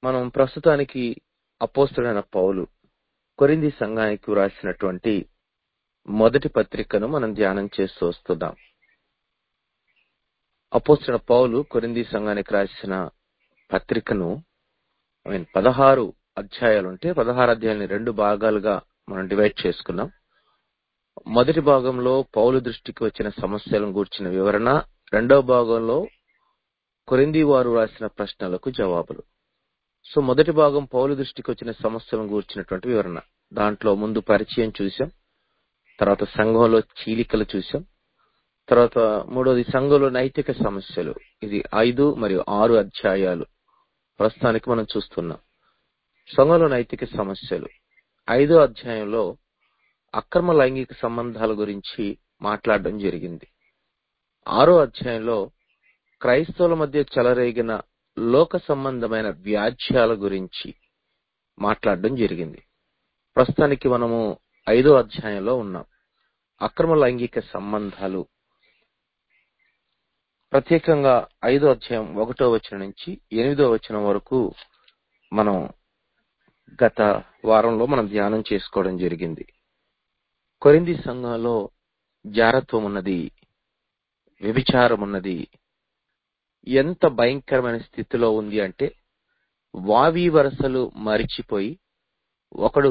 మనం ప్రస్తుతానికి అపోస్తలుడైన పౌలు కొరింథీ సంఘానికి వ్రాసినటువంటి మొదటి పత్రికను మనం ధ్యానం చేస్తూ వస్తున్నాం. అపోస్తలుడైన పౌలు కొరింథీ సంఘానికి రాసిన పత్రికను 16 అధ్యాయాలు ఉంటే 16 అధ్యాయాలని 2 భాగాలుగా మనం డివైడ్ చేసుకున్నాం. మొదటి భాగంలో పౌలు దృష్టికి వచ్చిన సమస్యలను గూర్చిన వివరణ, రెండవ భాగంలో కొరింథీ వారు రాసిన ప్రశ్నలకు జవాబులు. సో మొదటి భాగం పౌలు దృష్టికి వచ్చిన సమస్యలను గూర్చినటువంటి వివరణ. దాంట్లో ముందు పరిచయం చూసాం, తర్వాత సంఘంలో చీలికలు చూసాం, తర్వాత మూడోది సంఘంలో నైతిక సమస్యలు. ఇది 5 మరియు 6 అధ్యాయాలు ప్రస్తుతానికి మనం చూస్తున్నాం. సంఘంలో నైతిక సమస్యలు 5వ అధ్యాయంలో అక్రమ లైంగిక సంబంధాల గురించి మాట్లాడడం జరిగింది. 6వ అధ్యాయంలో క్రైస్తవుల మధ్య చెలరేగిన లోక సంబంధమైన వ్యాజ్యాల గురించి మాట్లాడడం జరిగింది. ప్రస్తుతానికి మనము 5వ అధ్యాయంలో ఉన్నాం. అక్రమ లైంగిక సంబంధాలు, ప్రత్యేకంగా 5వ అధ్యాయం 1వ వచనం నుంచి 8వ వచనం వరకు మనం గత వారంలో మనం ధ్యానం చేసుకోవడం జరిగింది. కొరింథీ సంఘంలో జారత్వం ఉన్నది, వ్యభిచారం ఉన్నది. ఎంత భయంకరమైన స్థితిలో ఉంది అంటే వావి వరసలు మరిచిపోయి ఒకడు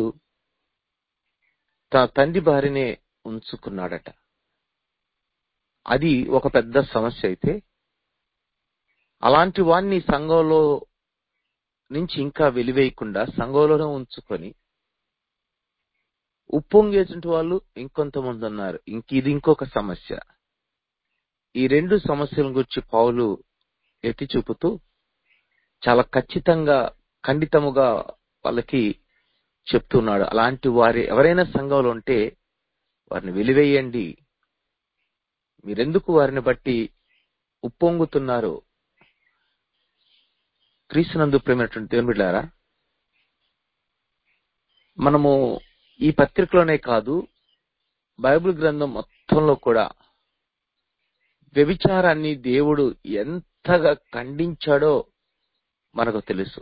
తన తండ్రి భార్యనే ఉంచుకున్నాడట. అది ఒక పెద్ద సమస్య అయితే అలాంటి వాణ్ణి సంఘంలో నుంచి ఇంకా వెలివేయకుండా సంఘంలోనే ఉంచుకొని ఉప్పొంగేటువంటి వాళ్ళు ఇంకొంతమంది ఉన్నారు. ఇది ఇంకొక సమస్య. ఈ 2 సమస్యల గురించి పౌలు ఎత్తి చూపుతూ చాలా ఖచ్చితంగా ఖండితముగా వాళ్ళకి చెప్తున్నాడు. అలాంటి వారి ఎవరైనా సంఘంలో ఉంటే వారిని వెలివేయండి. మీరెందుకు వారిని బట్టి ఉప్పొంగుతున్నారు? క్రీస్తునందు ప్రియమైనటువంటి దేవుని బిడ్డలారా, మనము ఈ పత్రికలోనే కాదు, బైబిల్ గ్రంథం మొత్తంలో కూడా వ్యభిచారాన్ని దేవుడు ఎంతగా ఖండించాడో మనకు తెలుసు.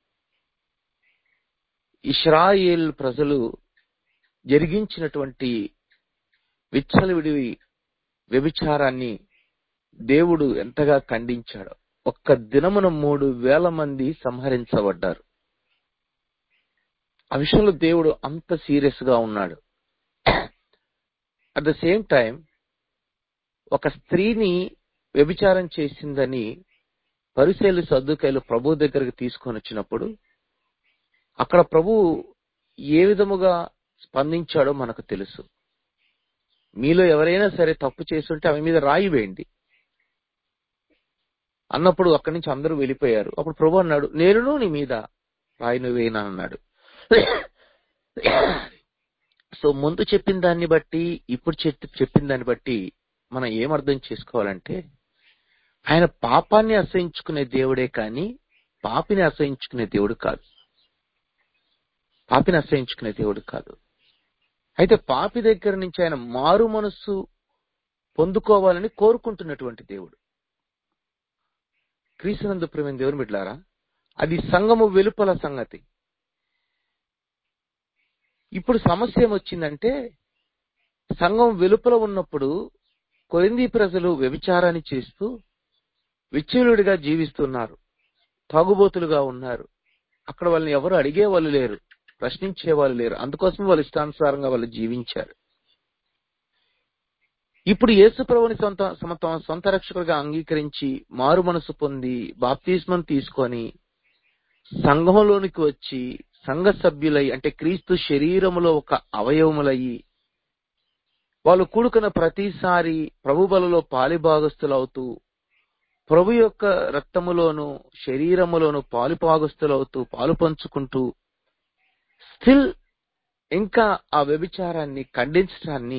ఇశ్రాయేల్ ప్రజలు జరిగించినటువంటి విచ్చలవిడి వ్యభిచారాన్ని దేవుడు ఎంతగా ఖండించాడో. ఒక్క దినమున 3,000 మంది సంహరించబడ్డారు. ఆ విషయంలో దేవుడు అంత సీరియస్ గా ఉన్నాడు. అట్ ద సేమ్ టైం ఒక స్త్రీని వ్యభిచారం చేసిందని పరిసయ్యులు సద్దూకయ్యులు ప్రభు దగ్గరికి తీసుకొని వచ్చినప్పుడు అక్కడ ప్రభు ఏ విధముగా స్పందించాడో మనకు తెలుసు. మీలో ఎవరైనా సరే తప్పు చేస్తుంటే ఆమె మీద రాయి వేయండి అన్నప్పుడు అక్కడి నుంచి అందరూ వెళ్ళిపోయారు. అప్పుడు ప్రభు అన్నాడు, నేను నీ మీద రాయిని వేయను అన్నాడు. సో ముందు చెప్పిన దాన్ని బట్టి ఇప్పుడు చెప్పిన దాన్ని బట్టి మనం ఏమర్థం చేసుకోవాలంటే ఆయన పాపాన్ని అసహించుకునే దేవుడే కానీ పాపిని అసహించుకునే దేవుడు కాదు. పాపిని అసహించుకునే దేవుడు కాదు. అయితే పాపి దగ్గర నుంచి ఆయన మారు మనస్సు పొందుకోవాలని కోరుకుంటున్నటువంటి దేవుడు. క్రీస్తునందు ప్రియమైన దేవుని బిడ్డలారా, అది సంఘము వెలుపల సంగతి. ఇప్పుడు సమస్య ఏమొచ్చిందంటే సంఘం వెలుపల ఉన్నప్పుడు కొరింథీ ప్రజలు వ్యభిచారాన్ని చేస్తూ విచ్చలవిడిగా జీవిస్తున్నారు, తాగుబోతులుగా ఉన్నారు. అక్కడ వాళ్ళని ఎవరు అడిగే వాళ్ళు లేరు, ప్రశ్నించే వాళ్ళు లేరు. అందుకోసం వాళ్ళు ఇష్టానుసారంగా వాళ్ళు జీవించారు. ఇప్పుడు యేసు ప్రభువుని సొంత రక్షకుడిగా అంగీకరించి మారు మనసు పొంది బాప్తిస్మం తీసుకొని సంఘంలోనికి వచ్చి సంఘ సభ్యులై, అంటే క్రీస్తు శరీరములో ఒక అవయవములయ్యి వాళ్ళు కూడుకున్న ప్రతిసారి ప్రభు బలలో పాలిభాగస్తులవుతూ ప్రభు యొక్క రక్తములోను శరీరములోను పాలుభాగస్తులవుతూ పాలు పంచుకుంటూ స్టిల్ ఇంకా ఆ వ్యభిచారాన్ని ఖండించడాన్ని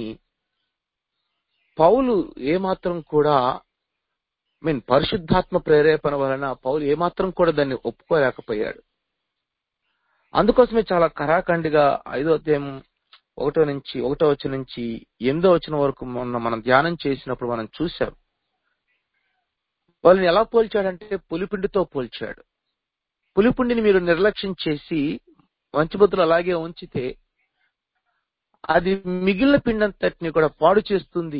పౌలు ఏమాత్రం కూడా పరిశుద్ధాత్మ ప్రేరేపణ వలన పౌలు ఏమాత్రం కూడా దాన్ని ఒప్పుకోలేకపోయాడు. అందుకోసమే చాలా కరాఖండిగా 5వ అధ్యాయం 1వ వచనం నుంచి 8వ వచనం వరకు మనం ధ్యానం చేసినప్పుడు మనం చూసాం. వాళ్ళని ఎలా పోల్చాడంటే పులిపిండితో పోల్చాడు. పులిపుండిని మీరు నిర్లక్ష్యం చేసి మంచి బుద్ధులు అలాగే ఉంచితే అది మిగిలిన పిండంతటిని కూడా పాడు చేస్తుంది.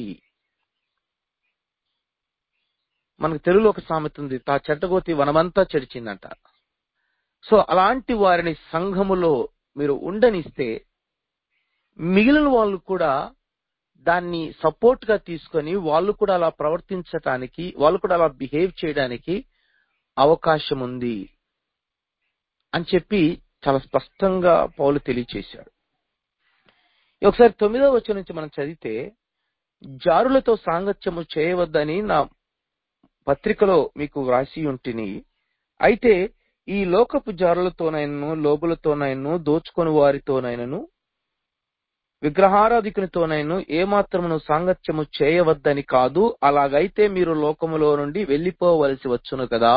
మనకు తెలుగులో ఒక సామెత ఉంది, తా చెట్టగోతి వనమంతా చెడిచిందంట. సో అలాంటి వారిని సంఘములో మీరు ఉండనిస్తే మిగిలిన వాళ్ళు కూడా దాన్ని సపోర్ట్ గా తీసుకొని వాళ్ళు కూడా అలా ప్రవర్తించటానికి, వాళ్ళు కూడా అలా బిహేవ్ చేయడానికి అవకాశం ఉంది అని చెప్పి చాలా స్పష్టంగా పౌలు తెలియచేశాడు. ఒకసారి 9వ వచనం నుంచి మనం చదివితే, జారులతో సాంగత్యము చేయవద్దని నా పత్రికలో మీకు వ్రాసి ఉంటిని. అయితే ఈ లోకపు జారులతోనైనను, లోబులతోనైనను, దోచుకొని వారితోనైనను, విగ్రహారాధికునితోనైనను ఏమాత్రమును సాంగత్యము చేయవద్దని కాదు. అలాగైతే మీరు లోకములో నుండి వెళ్లిపోవలసి వచ్చును కదా.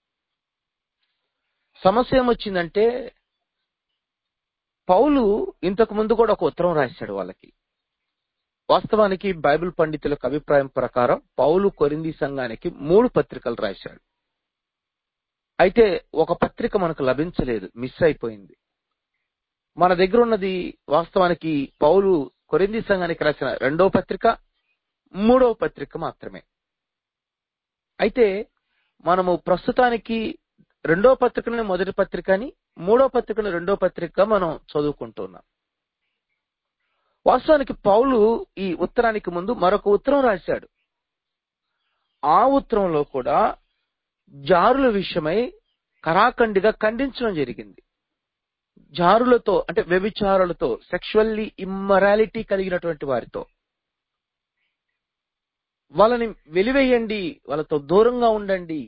సమస్య ఏమొచ్చిందంటే, పౌలు ఇంతకు ముందు కూడా ఒక ఉత్తరం రాశాడు వాళ్ళకి. వాస్తవానికి బైబిల్ పండితులకు అభిప్రాయం ప్రకారం పౌలు కొరింథీ సంఘానికి 3 పత్రికలు రాశాడు. అయితే ఒక పత్రిక మనకు లభించలేదు, మిస్ అయిపోయింది. మన దగ్గర ఉన్నది వాస్తవానికి పౌలు కొరింథీ సంఘానికి రాసిన 2వ పత్రిక, 3వ పత్రిక మాత్రమే. అయితే మనము ప్రస్తుతానికి 2వ పత్రికని మొదటి పత్రిక అని, 3వ పత్రికను 2వ పత్రిక మనం చదువుకుంటున్నాం. వాస్తవానికి పౌలు ఈ ఉత్తరానికి ముందు మరొక ఉత్తరం రాశాడు. ఆ ఉత్తరంలో కూడా జారుల విషయమై కరాఖండిగా ఖండించడం జరిగింది. జారులతో అంటే వ్యభిచారులతో, సెక్షువల్లీ ఇమ్మొరాలిటీ కలిగినటువంటి వారితో వాళ్ళని వెలివేయండి, వాళ్ళతో దూరంగా ఉండండి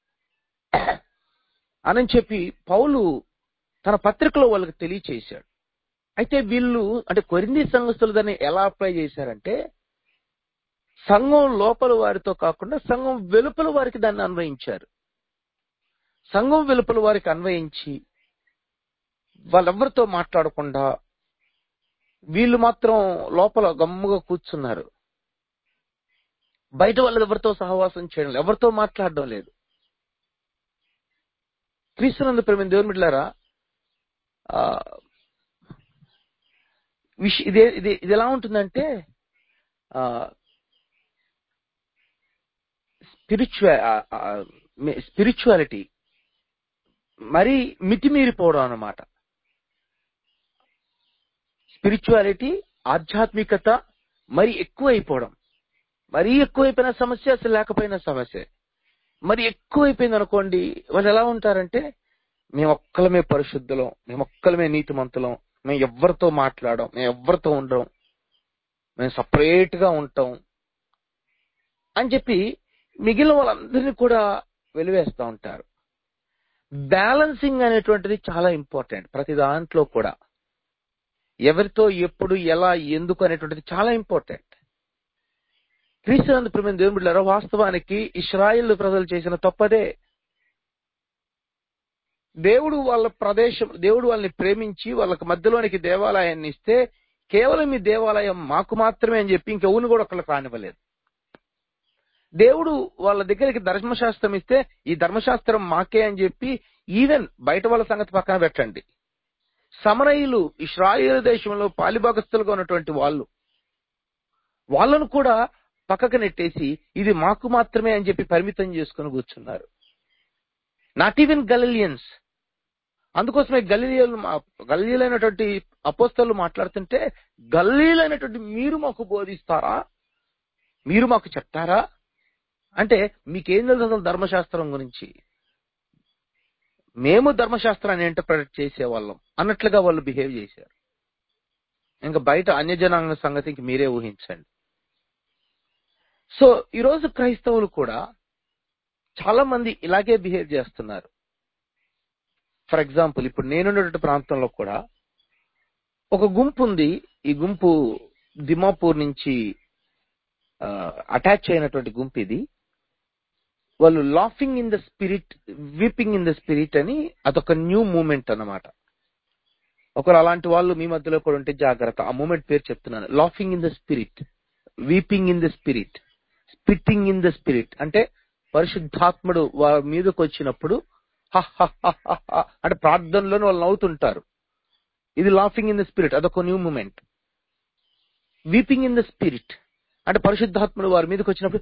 అని చెప్పి పౌలు తన పత్రికలో వాళ్ళకి తెలియచేశాడు. అయితే వీళ్ళు అంటే కొరింథీ సంఘస్థులు దాన్ని ఎలా అప్లై చేశారంటే, సంఘం లోపల వారితో కాకుండా సంఘం వెలుపల వారికి దాన్ని అన్వయించారు. సంఘం వెలుపల వారికి అన్వయించి వాళ్ళెవరితో మాట్లాడకుండా వీళ్ళు మాత్రం లోపల గమ్ముగా కూర్చున్నారు. బయట వాళ్ళు ఎవరితో సహవాసం చేయడం లేదు, ఎవరితో మాట్లాడడం లేదు. క్రీస్తునందు ప్రేమ దేవుని బిడ్డలారా, ఇది ఎలా ఉంటుందంటే, స్పిరిచువాలిటీ మరీ మితిమీరిపోవడం అన్నమాట. స్పిరిచువాలిటీ, ఆధ్యాత్మికత మరి ఎక్కువైపోవడం. మరీ ఎక్కువైపోయిన సమస్య, అసలు లేకపోయిన సమస్య. మరి ఎక్కువైపోయింది అనుకోండి, వాళ్ళు ఎలా ఉంటారంటే, మేమొక్కలమే పరిశుద్ధులం, మేమొక్కలమే నీతిమంతులం, మేము ఎవరితో మాట్లాడం, మేము ఎవరితో ఉండం, మేము సపరేట్ గా ఉంటాం అని చెప్పి మిగిలిన వాళ్ళందరినీ కూడా వెలివేస్తూ ఉంటారు. బ్యాలెన్సింగ్ అనేటువంటిది చాలా ఇంపార్టెంట్ ప్రతి దాంట్లో కూడా. ఎవరితో ఎప్పుడు ఎలా ఎందుకు అనేటువంటిది చాలా ఇంపార్టెంట్. క్రీస్తునందు ప్రియమైన దేవుని బిడ్డలారా, వాస్తవానికి ఇశ్రాయేలు ప్రజలు చేసిన తప్పదే. దేవుడు వాళ్ళని ప్రేమించి వాళ్ళకి మధ్యలోనికి దేవాలయాన్ని ఇస్తే, కేవలం ఈ దేవాలయం మాకు మాత్రమే అని చెప్పి ఇంకెవరిని కూడా ఒకళ్ళకి రానివ్వలేదు. దేవుడు వాళ్ళ దగ్గరికి ధర్మశాస్త్రం ఇస్తే, ఈ ధర్మశాస్త్రం మాకే అని చెప్పి ఈవెన్ బయట వాళ్ళ సంగతి పక్కన పెట్టండి, సమరయులు ఇశ్రాయేలు దేశంలో పాలిభాగస్తులుగా ఉన్నటువంటి వాళ్ళను కూడా పక్కకు నెట్టేసి ఇది మాకు మాత్రమే అని చెప్పి పరిమితం చేసుకుని కూర్చున్నారు. Not even Galileans. అందుకోసమే గలిలీలైనటువంటి అపోస్తలులు మాట్లాడుతుంటే, గలిలీలైనటువంటి మీరు మాకు బోధిస్తారా, మీరు మాకు చెప్తారా అంటే, మీకేం తెలుసు అసలు ధర్మశాస్త్రం గురించి? మేము ధర్మశాస్త్రాన్ని ఇంటర్ప్రెట్ చేసేవాళ్ళం అన్నట్లుగా వాళ్ళు బిహేవ్ చేశారు. ఇంకా బయట అన్యజనాంగ సంగతికి మీరే ఊహించండి. సో ఈరోజు క్రైస్తవులు కూడా చాలా మంది ఇలాగే బిహేవ్ చేస్తున్నారు. ఫర్ ఎగ్జాంపుల్, ఇప్పుడు నేనున్నటువంటి ప్రాంతంలో కూడా ఒక గుంపు ఉంది. ఈ గుంపు దిమాపూర్ నుంచి అటాచ్ అయినటువంటి గుంపు ఇది. వాళ్ళు laughing in the spirit, weeping in the spirit అని అదొక న్యూ మూమెంట్ అన్నమాట. ఒకరు అలాంటి వాళ్ళు మీ మధ్యలో కూడా ఉంటే జాగ్రత్త. ఆ మూమెంట్ పేరు చెప్తున్నాను. Laughing in the spirit, weeping in the spirit, spitting in the spirit అంటే పరిశుద్ధాత్ముడు వారి మీదకి వచ్చినప్పుడు అంటే ప్రార్థనలోనే వాళ్ళు నవ్వుతుంటారు. ఇది లాఫింగ్ ఇన్ ద స్పిరిట్, అదొక new moment. Weeping in the spirit అంటే పరిశుద్ధాత్ముడు వారి మీదకి వచ్చినప్పుడు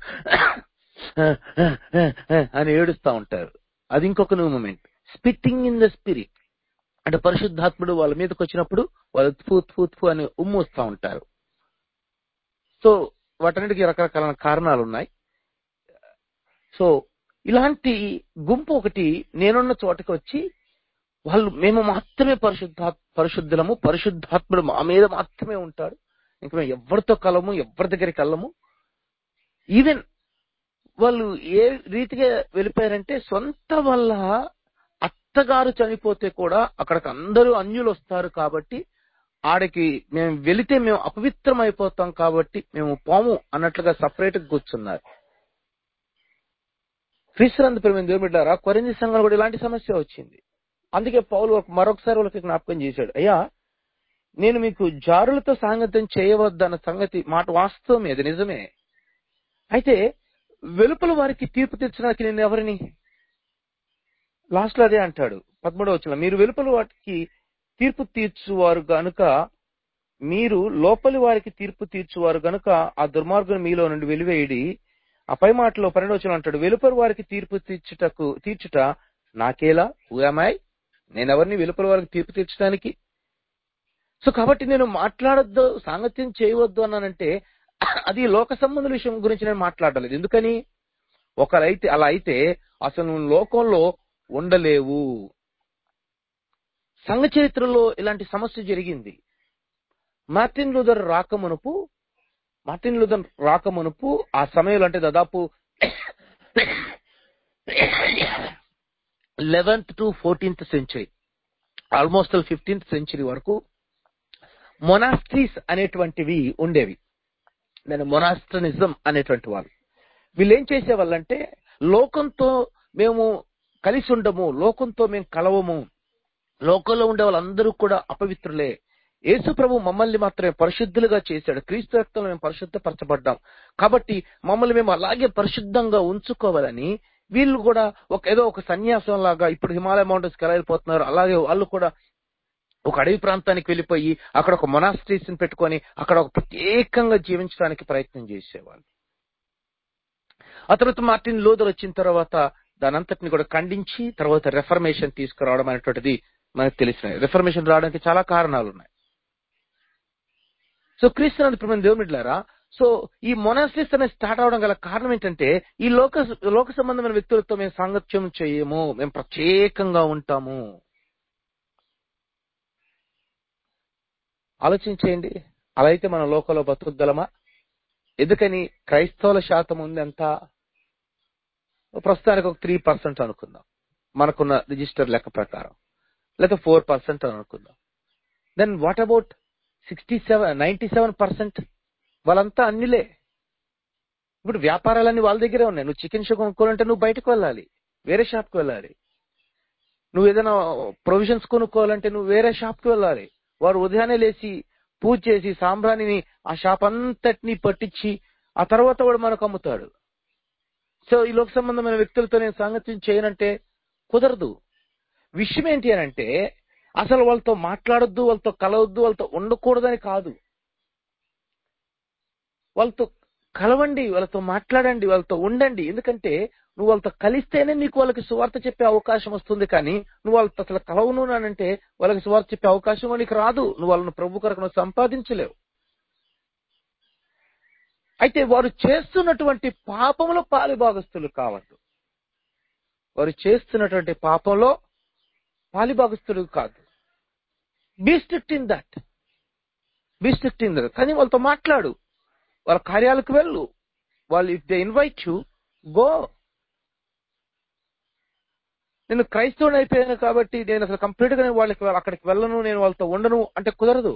అని ఏడుస్తా ఉంటారు, అది ఇంకొక new moment. Spitting in the spirit అంటే పరిశుద్ధాత్ముడు వాళ్ళ మీదకి వచ్చినప్పుడు వాళ్ళు త్ఫూ త్ఫూ త్ఫూ అని ఉమ్మూస్తా ఉంటారు. సో వాటన్నిటికీ రకరకాల కారణాలు ఉన్నాయి. సో ఇలాంటి గుంపు ఒకటి నేనున్న చోటకి వచ్చి వాళ్ళు మేము మాత్రమే పరిశుద్ధులము, పరిశుద్ధాత్ముడు మా మీద మాత్రమే ఉంటాడు, ఇంకా మేము ఎవరితో కలము, ఎవరి దగ్గరికి వెళ్ళము. ఈవెన్ వాళ్ళు ఏ రీతిగా వెళ్ళిపోయారంటే సొంత వాళ్ళ అత్తగారు చనిపోతే కూడా అక్కడికి అందరూ అన్యులు వస్తారు కాబట్టి ఆడికి మేము వెళితే మేము అపవిత్రం అయిపోతాం కాబట్టి మేము పోము అన్నట్లుగా సపరేట్ గా కూర్చున్నారు. క్రీస్తునందు ప్రియమైన దేవుని బిడ్డలారా, కొరింథీ సంఘంలో కూడా ఇలాంటి సమస్య వచ్చింది. అందుకే పౌలు మరొకసారి వాళ్ళకి జ్ఞాపకం చేశాడు, అయ్యా నేను మీకు జారులతో సాంగత్యం చేయవద్దన్న సంగతి మాట వాస్తవమే, అది నిజమే. అయితే వెలుపల వారికి తీర్పు తీర్చడానికి నేను ఎవరిని? లాస్ట్ లో అదే అంటాడు 13వ వచనంలో, మీరు వెలుపల వారికి తీర్పు తీర్చువారు గనుక, మీరు లోపలి వారికి తీర్పు తీర్చువారు గనుక ఆ దుర్మార్గుని మీలో నుండి వెలివేయడి. ఆ పై మాటలో 12వ వచనం అంటాడు, వెలుపలి వారికి తీర్పు తీర్చుట నాకేలా, ఊయామాయ్, నేనెవరిని వెలుపల వారికి తీర్పు తీర్చడానికి? సో కాబట్టి నేను మాట్లాడొద్దు, సాంగత్యం చేయవద్దు అన్నానంటే అది లోక సంబంధుల విషయం గురించి నేను మాట్లాడలేదు. ఎందుకని? ఒకరైతే అలా అయితే అసలు నువ్వు లోకంలో ఉండలేవు. సంఘ చరిత్రలో ఇలాంటి సమస్య జరిగింది. మార్టిన్ లూథర్ రాకమునుపు ఆ సమయంలో అంటే దాదాపు 11th to 14th century, almost 15th century వరకు మొనాస్ట్రీస్ అనేటువంటివి ఉండేవి. దాని మొనాస్ట్రనిజం అనేటువంటి వాళ్ళు. వీళ్ళు ఏం చేసేవాళ్ళంటే లోకంతో మేము కలిసి ఉండము, లోకంతో మేము కలవము, లోకంలో ఉండే వాళ్ళందరూ కూడా అపవిత్రులే, యేసు ప్రభు మమ్మల్ని మాత్రమే పరిశుద్ధులుగా చేశాడు, క్రీస్తు రక్తంలో మేము పరిశుద్ధపరచబడ్డాం కాబట్టి మమ్మల్ని మేము అలాగే పరిశుద్ధంగా ఉంచుకోవాలని వీళ్ళు కూడా ఏదో ఒక సన్యాసం లాగా ఇప్పుడు హిమాలయ మౌంటైన్స్ కి ఎలా వెళ్ళిపోతున్నారు అలాగే వాళ్ళు కూడా ఒక అడవి ప్రాంతానికి వెళ్ళిపోయి అక్కడ ఒక మొనాస్ట్రీస్ పెట్టుకొని అక్కడ ఒక ప్రత్యేకంగా జీవించడానికి ప్రయత్నం చేసేవాళ్ళు. ఆ తర్వాత మార్టిన్ లూథర్ వచ్చిన తర్వాత దానంతటిని కూడా ఖండించి తర్వాత రెఫర్మేషన్ తీసుకురావడం అనేటువంటిది మనకు తెలిసినది. రెఫర్మేషన్ రావడానికి చాలా కారణాలు ఉన్నాయి. సో క్రీస్తునందు ప్రియమైన దేవుని బిడ్డలారా, సో ఈ మొనాస్ట్రీస్ అనేది స్టార్ట్ అవడం గల కారణం ఏంటంటే ఈ లోక సంబంధమైన వ్యక్తులతో మేము సాంగత్యం చేయము, మేము ప్రత్యేకంగా ఉంటాము. ఆలోచించేయండి, అలా అయితే మన లోకంలో బతుకుగలమా? ఎందుకని క్రైస్తవుల శాతం ఉంది ఎంత? ప్రస్తుతానికి ఒక 3% అనుకుందాం మనకున్న రిజిస్టర్ లెక్క ప్రకారం, లేక 4% అనుకుందాం. దెన్ వాట్ అబౌట్ 97% వాళ్ళంతా అన్నిలే. ఇప్పుడు వ్యాపారాలన్నీ వాళ్ళ దగ్గరే ఉన్నాయి. నువ్వు చికెన్ షాప్ కొనుక్కోవాలంటే నువ్వు బయటకు వెళ్ళాలి, వేరే షాప్కి వెళ్ళాలి. నువ్వు ఏదైనా ప్రొవిజన్స్ కొనుక్కోవాలంటే నువ్వు వేరే షాప్కి వెళ్ళాలి. వారు ఉదయాన్నే లేచి పూజ చేసి సాంబ్రాణిని ఆ షాప్ అంతటినీ పట్టించి ఆ తర్వాత వాడు మనకు అమ్ముతాడు. సో ఈ లోక సంబంధమైన వ్యక్తులతో నేను సాంగత్యం చేయనంటే కుదరదు. విషయం ఏంటి అని అంటే అసలు వాళ్ళతో మాట్లాడొద్దు, వాళ్ళతో కలవద్దు, వాళ్ళతో ఉండకూడదని కాదు. వాళ్ళతో కలవండి, వాళ్ళతో మాట్లాడండి, వాళ్ళతో ఉండండి. ఎందుకంటే నువ్వు వాళ్ళతో కలిస్తేనే నీకు వాళ్ళకి సువార్త చెప్పే అవకాశం వస్తుంది. కానీ నువ్వు వాళ్ళతో అసలు కలవను అంటే వాళ్ళకి సువార్త చెప్పే అవకాశం నీకు రాదు. నువ్వు వాళ్ళని ప్రభు కొరకు నువ్వు సంపాదించలేవు. అయితే వారు చేస్తున్నటువంటి పాపంలో పాలిభాగస్తులు కావద్దు. వారు చేస్తున్నటువంటి పాపంలో పాలిభాగస్తులు కాదు. Be strict in that. కానీ వాళ్ళతో మాట్లాడు, వాళ్ళ కార్యాలకు వెళ్ళు. వాళ్ళు if they invite you go. నేను క్రైస్తవుని అయిపోయాను కాబట్టి నేను అసలు కంప్లీట్ గా అక్కడికి వెళ్ళను, నేను వాళ్ళతో ఉండను అంటే కుదరదు.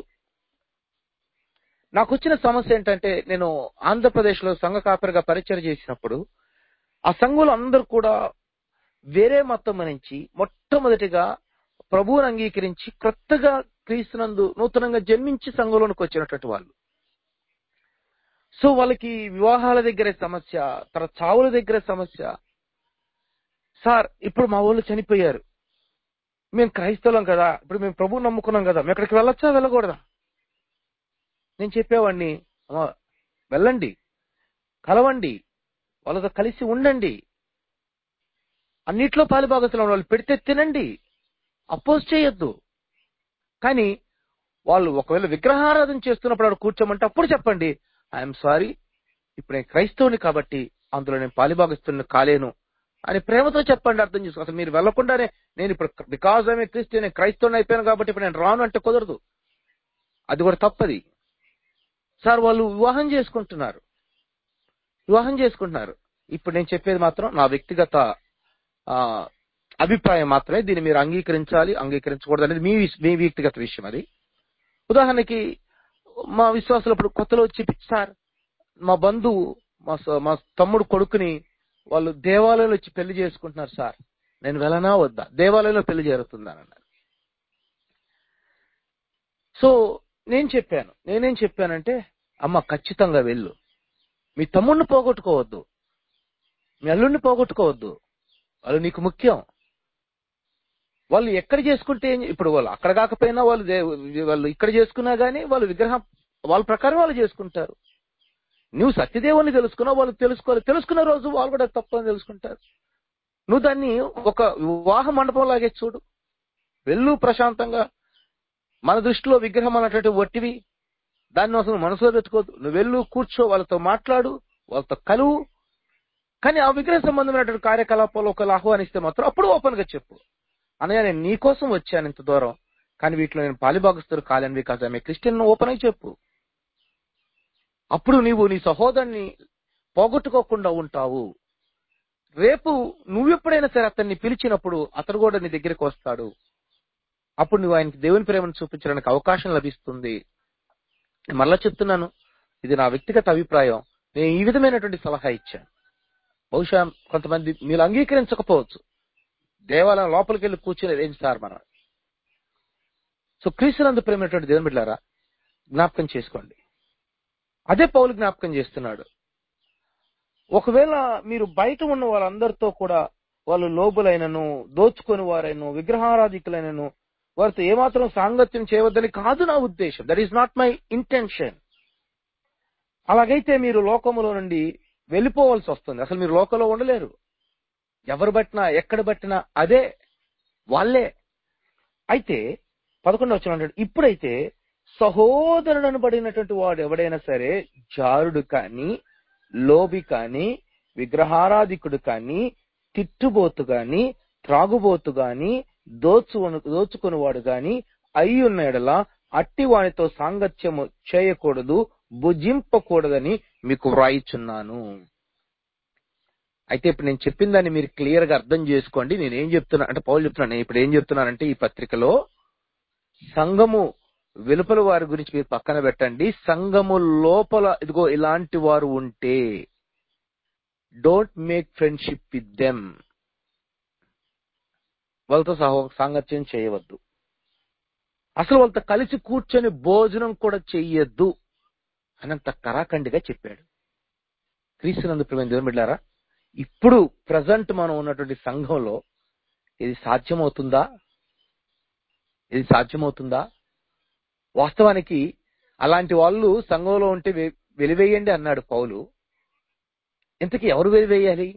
నాకు వచ్చిన సమస్య ఏంటంటే నేను ఆంధ్రప్రదేశ్ లో సంఘ కాపరిగా పరిచయం చేసినప్పుడు ఆ సంఘంలో అందరూ కూడా వేరే మతం నుంచి మొట్టమొదటిగా ప్రభువుని అంగీకరించి కొత్తగా క్రీస్తునందు నూతనంగా జన్మించి సంఘంలోనికి వచ్చినటువంటి వాళ్ళు. సో వాళ్ళకి వివాహాల దగ్గర సమస్య, తర్వాత చావుల దగ్గర సమస్య, సార్ ఇప్పుడు మా వాళ్ళు చనిపోయారు, మేము క్రైస్తవులం కదా, ఇప్పుడు మేము ప్రభువు నమ్ముకున్నాం కదా, మేము ఎక్కడికి వెళ్ళొచ్చా వెళ్ళకూడదా? నేను చెప్పేవాడిని, అమ్మా వెళ్ళండి, కలవండి, వాళ్ళతో కలిసి ఉండండి, అన్నిట్లో పాలుభాగస్తులు వాళ్ళు పెడితే తినండి, అపోజ్ చేయొద్దు. కానీ వాళ్ళు ఒకవేళ విగ్రహారాధన చేస్తున్నప్పుడు అక్కడ కూర్చోమంటే అప్పుడు చెప్పండి, ఐఎమ్ సారీ, ఇప్పుడు నేను క్రైస్తవుని కాబట్టి అందులో నేను పాలుభాగస్తుని కాలేను అని ప్రేమతో చెప్పండి. అర్థం చేసుకో. అసలు మీరు వెళ్లకుండానే నేను ఇప్పుడు బికాజ్ ఐఎమ్ ఏ క్రిస్టియన్, నేను క్రైస్తవుని అయిపోయాను కాబట్టి ఇప్పుడు నేను రాను అంటే కుదరదు, అది కూడా తప్పది. సార్ వాళ్ళు వివాహం చేసుకుంటున్నారు. ఇప్పుడు నేను చెప్పేది మాత్రం నా వ్యక్తిగత అభిప్రాయం మాత్రమే, దీన్ని మీరు అంగీకరించాలి అంగీకరించకూడదు అనేది మీ వ్యక్తిగత విషయం. అది ఉదాహరణకి మా విశ్వాసులు ఇప్పుడు కొత్తలో వచ్చి, సార్ మా బంధువు మా తమ్ముడు కొడుకుని వాళ్ళు దేవాలయంలో వచ్చి పెళ్లి చేసుకుంటున్నారు సార్, నేను వెళ్ళనా వద్దా? దేవాలయంలో పెళ్లి జరుగుతుందని అన్నారు. సో నేనేం చెప్పానంటే, అమ్మ ఖచ్చితంగా వెళ్ళు, మీ తమ్ముడిని పోగొట్టుకోవద్దు, మీ అల్లుడిని పోగొట్టుకోవద్దు, వాళ్ళు నీకు ముఖ్యం. వాళ్ళు ఎక్కడ చేసుకుంటే ఇప్పుడు వాళ్ళు అక్కడ కాకపోయినా వాళ్ళు ఇక్కడ చేసుకున్నా గానీ వాళ్ళు విగ్రహం వాళ్ళ ప్రకారం వాళ్ళు చేసుకుంటారు. నువ్వు సత్యదేవుని తెలుసుకున్నావు, వాళ్ళు తెలుసుకున్న రోజు వాళ్ళు కూడా తప్పని తెలుసుకుంటారు. నువ్వు దాన్ని ఒక వివాహ మండపం లాగే చూడు, వెళ్ళు ప్రశాంతంగా. మన దృష్టిలో విగ్రహం అన్నటువంటి వట్టివి, దాన్ని అసలు మనసులో పెట్టుకోవద్దు. నువ్వు వెళ్ళు, కూర్చో, వాళ్ళతో మాట్లాడు, వాళ్ళతో కలువు. కానీ ఆ విగ్రహ సంబంధమైనటువంటి కార్యకలాపాలు ఒకళ్ళు ఆహ్వానిస్తే మాత్రం అప్పుడు ఓపెన్ గా చెప్పు, అన్నయ్య నేను నీ కోసం వచ్చాను ఇంత దూరం, కానీ వీటిలో నేను పాలుభాగస్తుడు కాలేను బికాజ్ ఆమె క్రిస్టియన్ ఓపెన్ అయి చెప్పు. అప్పుడు నీవు నీ సహోదరుని పోగొట్టుకోకుండా ఉంటావు. రేపు నువ్వెప్పుడైనా సరే అతన్ని పిలిచినప్పుడు అతడు కూడా నీ దగ్గరికి వస్తాడు. అప్పుడు నువ్వు ఆయనకి దేవుని ప్రేమను చూపించడానికి అవకాశం లభిస్తుంది. మళ్ళా చెప్తున్నాను, ఇది నా వ్యక్తిగత అభిప్రాయం. నేను ఈ విధమైనటువంటి సలహా ఇచ్చాను. బహుశా కొంతమంది మీరు అంగీకరించకపోవచ్చు. దేవాలయం లోపలికి వెళ్ళి కూర్చునేది ఏంటి సార్ మనం? సో క్రీస్తునందు ప్రేమైనటువంటి దేవుని బిడ్డలారా, జ్ఞాపకం చేసుకోండి. అదే పౌలు జ్ఞాపకం చేస్తున్నాడు. ఒకవేళ మీరు బయట ఉన్న వాళ్ళందరితో కూడా వాళ్ళు లోబులైనను, దోచుకొని వారైనను, విగ్రహారాధికులైనను వారితో ఏమాత్రం సాంగత్యం చేయవద్దని కాదు నా ఉద్దేశం. That is not my intention. అలాగైతే మీరు లోకములో నుండి వెళ్ళిపోవాల్సి వస్తుంది. అసలు మీరు లోకంలో ఉండలేరు. ఎవరు బట్టినా ఎక్కడ బట్టినా అదే వాళ్ళే. అయితే 11వ వచనం అంటాడు, ఇప్పుడైతే సహోదరుడు అనబడినటువంటి వాడు ఎవడైనా సరే జారుడు కాని, లోబి కాని, విగ్రహారాధికుడు కాని, తిట్టుబోతు గాని, త్రాగుబోతు గాని, దోచుకుని వాడు గాని అయ్యున్న ఎడల అట్టి వానితో సాంగత్యము చేయకూడదు, భుజింపకూడదని మీకు వ్రాయిచున్నాను. అయితే ఇప్పుడు నేను చెప్పిన దాన్ని మీరు క్లియర్ గా అర్థం చేసుకోండి. నేనేం చెప్తున్నా అంటే, పౌలు చెప్తున్నాను, నేను ఇప్పుడు ఏం చెప్తున్నానంటే, ఈ పత్రికలో సంఘము వెలుపల వారి గురించి మీరు పక్కన పెట్టండి, సంఘము లోపల ఇదిగో ఇలాంటి వారు ఉంటే don't make friendship with them, వాళ్ళతో సాంగత్యం చేయవద్దు, అసలు వాళ్ళతో కలిసి కూర్చొని భోజనం కూడా చెయ్యొద్దు అనంత కరాఖండిగా చెప్పాడు. క్రీస్తునందు ప్రియమైన దేవుని బిడ్డలారా, ఇప్పుడు ప్రజెంట్ మనం ఉన్నటువంటి సంఘంలో ఇది సాధ్యమవుతుందా? వాస్తవానికి అలాంటి వాళ్ళు సంఘంలో ఉంటే వెలివేయండి అన్నాడు పౌలు. ఇంతకీ ఎవరు వెలివేయాలి?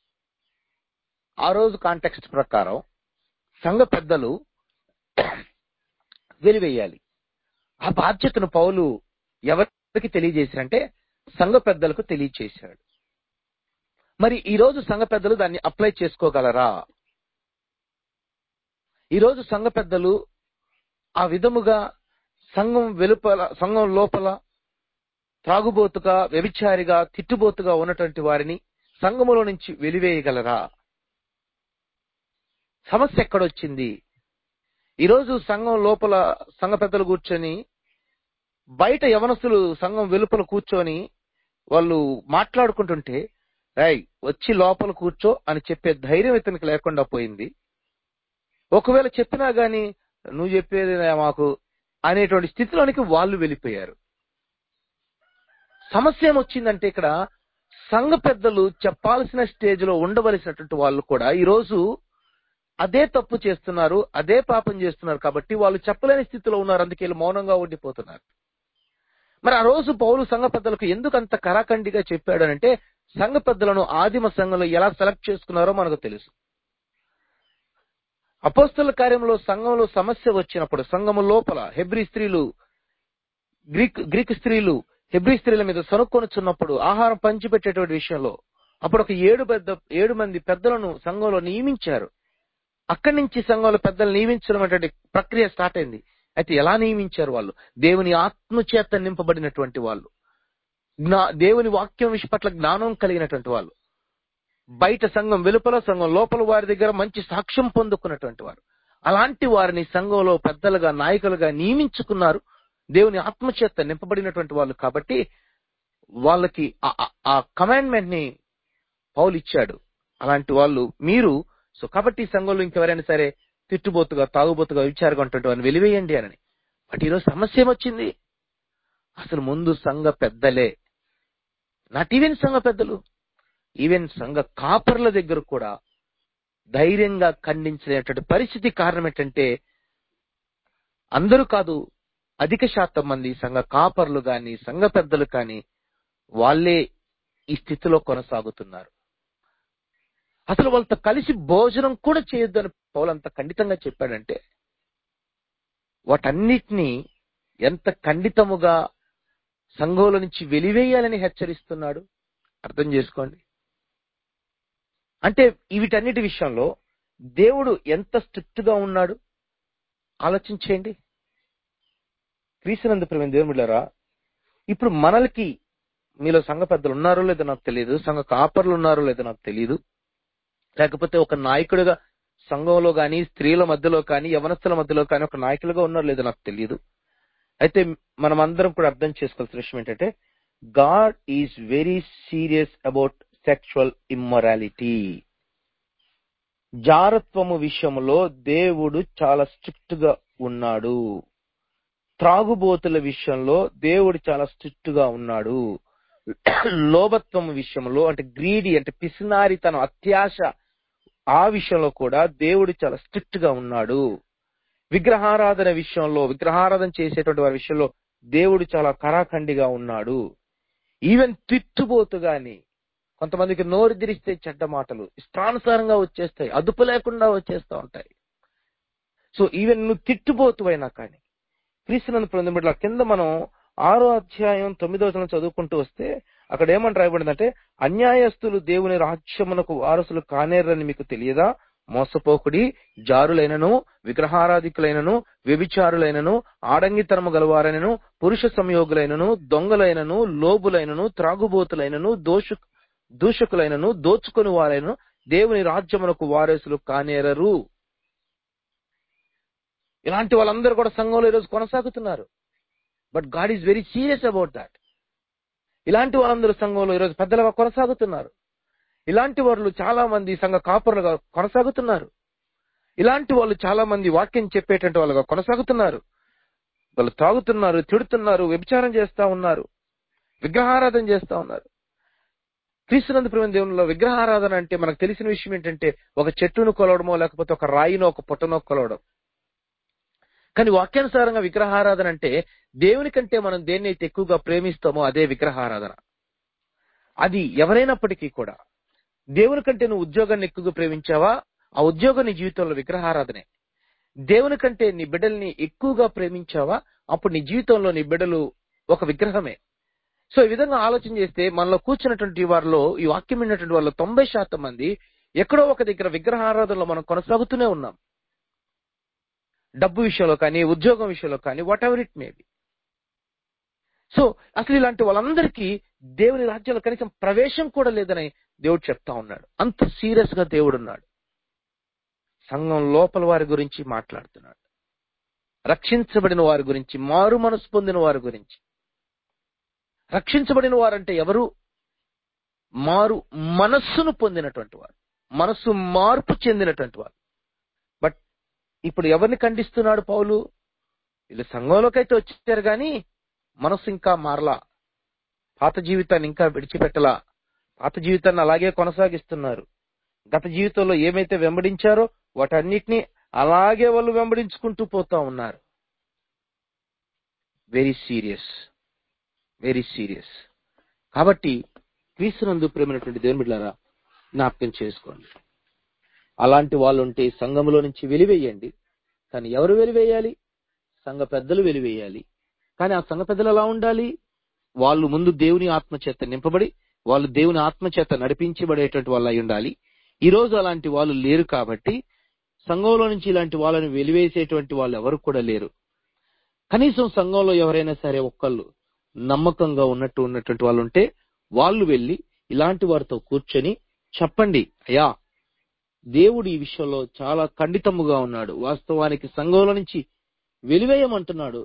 ఆ రోజు కాంటెక్స్ట్ ప్రకారం సంఘ పెద్దలు వెలివేయాలి. ఆ బాధ్యతను పౌలు ఎవరికి తెలియజేశారంటే సంఘ పెద్దలకు తెలియజేశాడు. మరి ఈ రోజు సంఘ పెద్దలు దాన్ని అప్లై చేసుకోగలరా? ఈ రోజు సంఘ పెద్దలు ఆ విధముగా సంఘం లోపల త్రాగుబోతుగా, వ్యభిచారిగా, తిట్టుబోతుగా ఉన్నటువంటి వారిని సంఘములో నుంచి వెలివేయగలరా? సమస్య ఎక్కడొచ్చింది? ఈరోజు సంఘం లోపల సంఘ పెద్దలు కూర్చొని, బయట యవనస్తులు సంఘం వెలుపల కూర్చొని వాళ్ళు మాట్లాడుకుంటుంటే, వచ్చి లోపల కూర్చో అని చెప్పే ధైర్యం ఇతనికి లేకుండా పోయింది. ఒకవేళ చెప్పినా గాని నువ్వు చెప్పేది మాకు అనేటువంటి స్థితిలోనికి వాళ్ళు వెళ్ళిపోయారు. సమస్య ఏమొచ్చిందంటే ఇక్కడ సంఘ పెద్దలు చెప్పాల్సిన స్టేజ్ లో ఉండవలసినటువంటి వాళ్ళు కూడా ఈరోజు అదే తప్పు చేస్తున్నారు, అదే పాపం చేస్తున్నారు. కాబట్టి వాళ్ళు చెప్పలేని స్థితిలో ఉన్నారు. అందుకే వీళ్ళు మౌనంగా ఉండిపోతున్నారు. మరి ఆ రోజు పౌలు సంఘ పెద్దలకు ఎందుకు అంత కరాఖండిగా చెప్పాడనంటే, సంఘ పెద్దలను ఆదిమ సంఘంలో ఎలా సెలెక్ట్ చేసుకున్నారో మనకు తెలుసు. అపోస్తల కార్యంలో సంఘంలో సమస్య వచ్చినప్పుడు, సంఘము లోపల హెబ్రీ స్త్రీలు గ్రీక్ స్త్రీలు హెబ్రీ స్త్రీల మీద సనుక్కొనుచున్నప్పుడు, ఆహారం పంచిపెట్టేటువంటి విషయంలో అప్పుడు ఒక 7 మంది పెద్దలను సంఘంలో నియమించారు. అక్కడి నుంచి సంఘంలో పెద్దలు నియమించడం అనే ప్రక్రియ స్టార్ట్ అయింది. అయితే ఎలా నియమించారు వాళ్ళు? దేవుని ఆత్మచేత నింపబడినటువంటి వాళ్ళు, దేవుని వాక్యం విషయం పట్ల జ్ఞానం కలిగినటువంటి వాళ్ళు, బయట సంఘం వెలుపల సంఘం లోపల వారి దగ్గర మంచి సాక్ష్యం పొందుకున్నటువంటి వారు. అలాంటి వారిని సంఘంలో పెద్దలుగా నాయకులుగా నియమించుకున్నారు. దేవుని ఆత్మచేత నింపబడినటువంటి వాళ్ళు కాబట్టి వాళ్ళకి ఆ కమాండ్మెంట్ ని పౌలు ఇచ్చాడు. అలాంటి వాళ్ళు మీరు కాబట్టి సంఘంలో ఇంకెవరైనా సరే తిట్టుబోతుగా, తాగుబోతుగా, విచారంగా ఉంటుంటే వారిని వెలివేయండి అని. బట్ ఈరోజు సమస్య ఏమొచ్చింది? అసలు ముందు సంఘ పెద్దలే, నాట్ ఈవెన్ సంఘ పెద్దలు, ఈవెన్ సంఘ కాపర్ల దగ్గర కూడా ధైర్యంగా ఖండించలేనటువంటి పరిస్థితి. కారణం ఏంటంటే అందరూ కాదు, అధిక శాతం మంది సంఘ కాపర్లు కానీ సంఘ పెద్దలు కానీ వాళ్ళే ఈ స్థితిలో కొనసాగుతున్నారు. అసలు వాళ్ళతో కలిసి భోజనం కూడా చేయొద్దని పౌలు అంత ఖండితంగా చెప్పాడంటే వాటన్నిటినీ ఎంత ఖండితముగా సంఘంలో నుంచి వెలివేయాలని హెచ్చరిస్తున్నాడు అర్థం చేసుకోండి. అంటే వీటన్నిటి విషయంలో దేవుడు ఎంత స్ట్రిక్ట్ గా ఉన్నాడు ఆలోచించేయండి. క్రీస్తునందు ప్రియమైన దేవుని బిడ్డలారా, ఇప్పుడు మనలకి మీలో సంఘ పెద్దలు ఉన్నారో లేదో నాకు తెలియదు, సంఘ కాపర్లు ఉన్నారో లేదో నాకు తెలియదు, లేకపోతే ఒక నాయకుడిగా సంఘంలో కానీ స్త్రీల మధ్యలో కానీ యవనస్తుల మధ్యలో కానీ ఒక నాయకులుగా ఉన్నారో లేదో నాకు తెలియదు. అయితే మనం అందరం కూడా అర్థం చేసుకోవాల్సిన విషయం ఏంటంటే, God is very serious about sexual immorality. జారత్వము విషయంలో దేవుడు చాలా స్ట్రిక్ట్ గా ఉన్నాడు. త్రాగుబోతుల విషయంలో దేవుడు చాలా స్ట్రిక్ట్ గా ఉన్నాడు. లోభత్వం విషయంలో అంటే గ్రీడీ అంటే పిసినారితనం, అత్యాశ, ఆ విషయంలో కూడా దేవుడు చాలా స్ట్రిక్ట్ గా ఉన్నాడు. విగ్రహారాధన విషయంలో, విగ్రహారాధన చేసేటువంటి వారి విషయంలో దేవుడు చాలా కరాఖండిగా ఉన్నాడు. ఈవెన్ తిట్టుబోతు గాని, కొంతమందికి నోరు దిరిస్తే చెడ్డ మాటలు ఇష్టానుసారంగా వచ్చేస్తాయి, అదుపు లేకుండా వచ్చేస్తూ ఉంటాయి. సో ఈవెన్ నువ్వు తిట్టుబోతువైనా కానీ క్రీస్తునందు ప్రియమైన బిడ్డలారా, కింద మనం 6వ అధ్యాయం 9వ వచనం చదువుకుంటూ వస్తే అక్కడ ఏమని రాయబడిందంటే, అన్యాయస్తులు దేవుని రాజ్యమునకు వారసులు కానేరని మీకు తెలియదా? మోసపోకుడి, జారులైనను, విగ్రహారాధికులైనను, వ్యభిచారులైనను, ఆడంగితనము గలవారైనను, పురుష సంయోగులైనను, దొంగలైనను, లోబులైనను, త్రాగుబోతులైనను, దూషకులైనను, దోచుకొని వారైనను దేవుని రాజ్యమునకు వారసులు కానేరరు. ఇలాంటి వాళ్ళందరూ కూడా సంఘంలో ఈరోజు కొనసాగుతున్నారు. But God is very serious about that. ఇలాంటి వాళ్ళందరూ సంఘంలో ఈరోజు పెద్దలుగా కొనసాగుతున్నారు. ఇలాంటి వాళ్ళు చాలా మంది సంఘ కాపరులుగా కొనసాగుతున్నారు. ఇలాంటి వాళ్ళు చాలా మంది వాక్యం చెప్పేటువంటి వాళ్ళుగా కొనసాగుతున్నారు. వాళ్ళు తాగుతున్నారు, తిడుతున్నారు, వ్యభిచారం చేస్తా ఉన్నారు, విగ్రహారాధన చేస్తా ఉన్నారు. క్రీస్తునందు ప్రియమైన దేవునిలో విగ్రహారాధన అంటే మనకు తెలిసిన విషయం ఏంటంటే ఒక చెట్టును కొలవడమో లేకపోతే ఒక రాయినో ఒక పుట్టనో కొలవడం. కానీ వాక్యానుసారంగా విగ్రహారాధన అంటే దేవుని కంటే మనం దేన్నైతే ఎక్కువగా ప్రేమిస్తామో అదే విగ్రహారాధన. అది ఎవరైనప్పటికీ కూడా దేవుని కంటే నువ్వు ఉద్యోగాన్ని ఎక్కువగా ప్రేమించావా, ఆ ఉద్యోగం నీ జీవితంలో విగ్రహారాధనే. దేవుని కంటే నీ బిడ్డల్ని ఎక్కువగా ప్రేమించావా, అప్పుడు నీ జీవితంలో నీ బిడ్డలు ఒక విగ్రహమే. సో ఈ విధంగా ఆలోచన చేస్తే మనలో కూర్చున్నటువంటి వారిలో, ఈ వాక్యం విన్నటువంటి వాళ్ళు 90% మంది ఎక్కడో ఒక దగ్గర విగ్రహారాధనలో మనం కొనసాగుతూనే ఉన్నాం. డబ్బు విషయంలో కానీ, ఉద్యోగం విషయంలో కానీ, whatever it may be. So అసలు ఇలాంటి వాళ్ళందరికీ దేవుని రాజ్యంలో కనీసం ప్రవేశం కూడా లేదని దేవుడు చెప్తా ఉన్నాడు. అంత సీరియస్ గా దేవుడు ఉన్నాడు. సంఘం లోపల వారి గురించి మాట్లాడుతున్నాడు, రక్షించబడిన వారి గురించి, మారు మనసు పొందిన వారి గురించి. రక్షించబడిన వారంటే ఎవరు? మారు మనస్సును పొందినటువంటి వారు, మనస్సు మార్పు చెందినటువంటి వారు. బట్ ఇప్పుడు ఎవరిని ఖండిస్తున్నాడు పౌలు? వీళ్ళు సంఘంలోకైతే వచ్చారు కానీ మనస్సు ఇంకా మారలా, పాత జీవితాన్ని ఇంకా విడిచిపెట్టలా, పాత జీవితాన్ని అలాగే కొనసాగిస్తున్నారు. గత జీవితంలో ఏమైతే వెంబడించారో వాటన్నిటినీ అలాగే వాళ్ళు వెంబడించుకుంటూ పోతా ఉన్నారు. Very serious, very serious. కాబట్టి క్రీస్తునందు ప్రేమైనటువంటి దేవుని బిడ్డలారా, జ్ఞాపకం చేసుకోండి. అలాంటి వాళ్ళు ఉంటే సంఘములో నుంచి వెలివేయండి. కానీ ఎవరు వెలివేయాలి? సంఘ పెద్దలు వెలివేయాలి. కానీ ఆ సంఘ పెద్దలు ఎలా ఉండాలి? వాళ్ళు ముందు దేవుని ఆత్మచేత నింపబడి, వాళ్ళు దేవుని ఆత్మచేత నడిపించబడేటువంటి వాళ్ళు అయి ఉండాలి. ఈ రోజు అలాంటి వాళ్ళు లేరు కాబట్టి సంఘంలో నుంచి ఇలాంటి వాళ్ళని వెలివేసేటువంటి వాళ్ళు ఎవరు కూడా లేరు. కనీసం సంఘంలో ఎవరైనా సరే ఒక్కళ్ళు నమ్మకంగా ఉన్నటువంటి వాళ్ళు ఉంటే వాళ్ళు వెళ్లి ఇలాంటి వారితో కూర్చొని చెప్పండి, అయ్యా దేవుడు ఈ విషయంలో చాలా ఖండితముగా ఉన్నాడు, వాస్తవానికి సంఘంలో నుంచి వెలివేయమంటున్నాడు.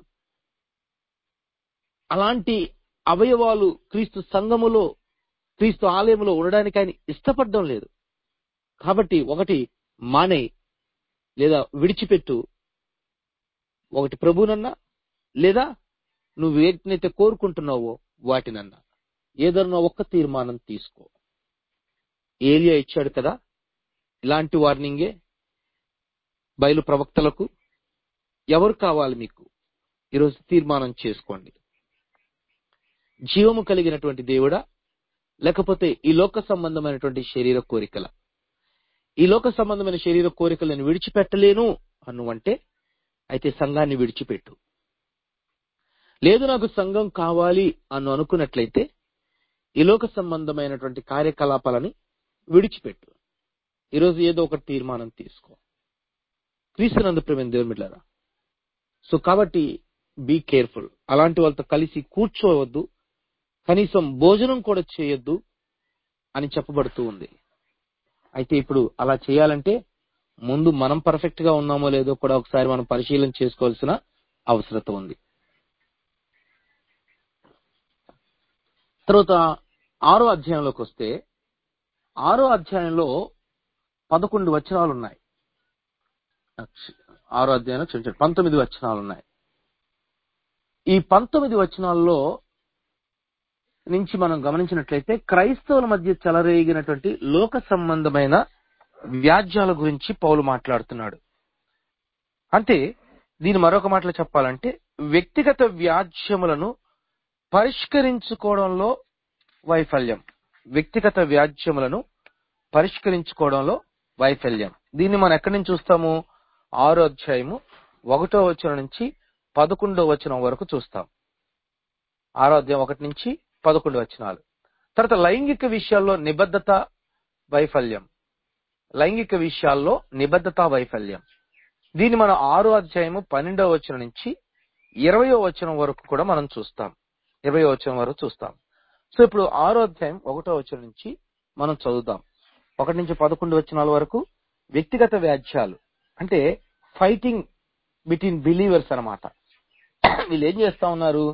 అలాంటి అవయవాలు క్రీస్తు సంఘములో, క్రీస్తు ఆలయంలో ఉండడానికి ఆయన ఇష్టపడడం లేదు. కాబట్టి ఒకటి మానే, లేదా విడిచిపెట్టు. ఒకటి ప్రభునన్నా, లేదా నువ్వు వేటినైతే కోరుకుంటున్నావో వాటినన్నా, ఏదన్నా ఒక్క తీర్మానం తీసుకో. ఏలియా ఇచ్చాడు కదా ఇలాంటి వార్నింగే బయలు ప్రవక్తలకు. ఎవరు కావాలి మీకు? ఈరోజు తీర్మానం చేసుకోండి. జీవము కలిగినటువంటి దేవుడా, లేకపోతే ఈ లోక సంబంధమైనటువంటి శరీర కోరికల? ఈ లోక సంబంధమైన శరీర కోరికలను విడిచిపెట్టలేను అన్నువంటే అయితే సంఘాన్ని విడిచిపెట్టు. లేదు నాకు సంఘం కావాలి అను అనుకున్నట్లయితే ఈ లోక సంబంధమైనటువంటి కార్యకలాపాలని విడిచిపెట్టు. ఈరోజు ఏదో ఒక తీర్మానం తీసుకో. క్రీస్తునందు ప్రేమైన దేవుని బిడ్డలారా, సో కాబట్టి బీ కేర్ఫుల్. అలాంటి వాళ్ళతో కలిసి కూర్చోవద్దు, కనీసం భోజనం కూడా చేయొద్దు అని చెప్పబడుతూ ఉంది. అయితే ఇప్పుడు అలా చేయాలంటే ముందు మనం పర్ఫెక్ట్ గా ఉన్నామో లేదో కూడా ఒకసారి మనం పరిశీలన చేసుకోవాల్సిన అవసరత ఉంది. తర్వాత 6వ అధ్యాయంలోకి వస్తే 6వ అధ్యాయంలో 11 వచనాలు ఉన్నాయి. 6వ అధ్యాయంలో 19 వచనాలు ఉన్నాయి. ఈ 19 వచనాల్లో నుంచి మనం గమనించినట్లయితే క్రైస్తవుల మధ్య చెలరేగినటువంటి లోక సంబంధమైన వ్యాజ్యాల గురించి పౌలు మాట్లాడుతున్నాడు. అంటే దీని మరొక మాటలో చెప్పాలంటే వ్యక్తిగత వ్యాజ్యములను పరిష్కరించుకోవడంలో వైఫల్యం. వ్యక్తిగత వ్యాజ్యములను పరిష్కరించుకోవడంలో వైఫల్యం. దీన్ని మనం ఎక్కడి నుంచి చూస్తాము? 6వ అధ్యాయము 1వ వచనం నుంచి 11వ వచనం వరకు చూస్తాం. 6వ అధ్యాయం 1 నుంచి 11 వచనాలు. తర్వాత లైంగిక విషయాల్లో నిబద్ధత వైఫల్యం. లైంగిక విషయాల్లో నిబద్ధత వైఫల్యం. దీన్ని మనం 6వ అధ్యాయము 12వ వచనం నుంచి 20వ వచనం వరకు కూడా మనం చూస్తాం. 20వ వచనం వరకు చూస్తాం. సో ఇప్పుడు 6వ అధ్యాయం 1వ వచనం నుంచి మనం చదువుతాం. 1 నుంచి 11 వచనాల వరకు వ్యక్తిగత వ్యాజ్యాలు అంటే ఫైటింగ్ బిట్వీన్ బిలీవర్స్ అన్నమాట. వీళ్ళు ఏం చేస్తా ఉన్నారు?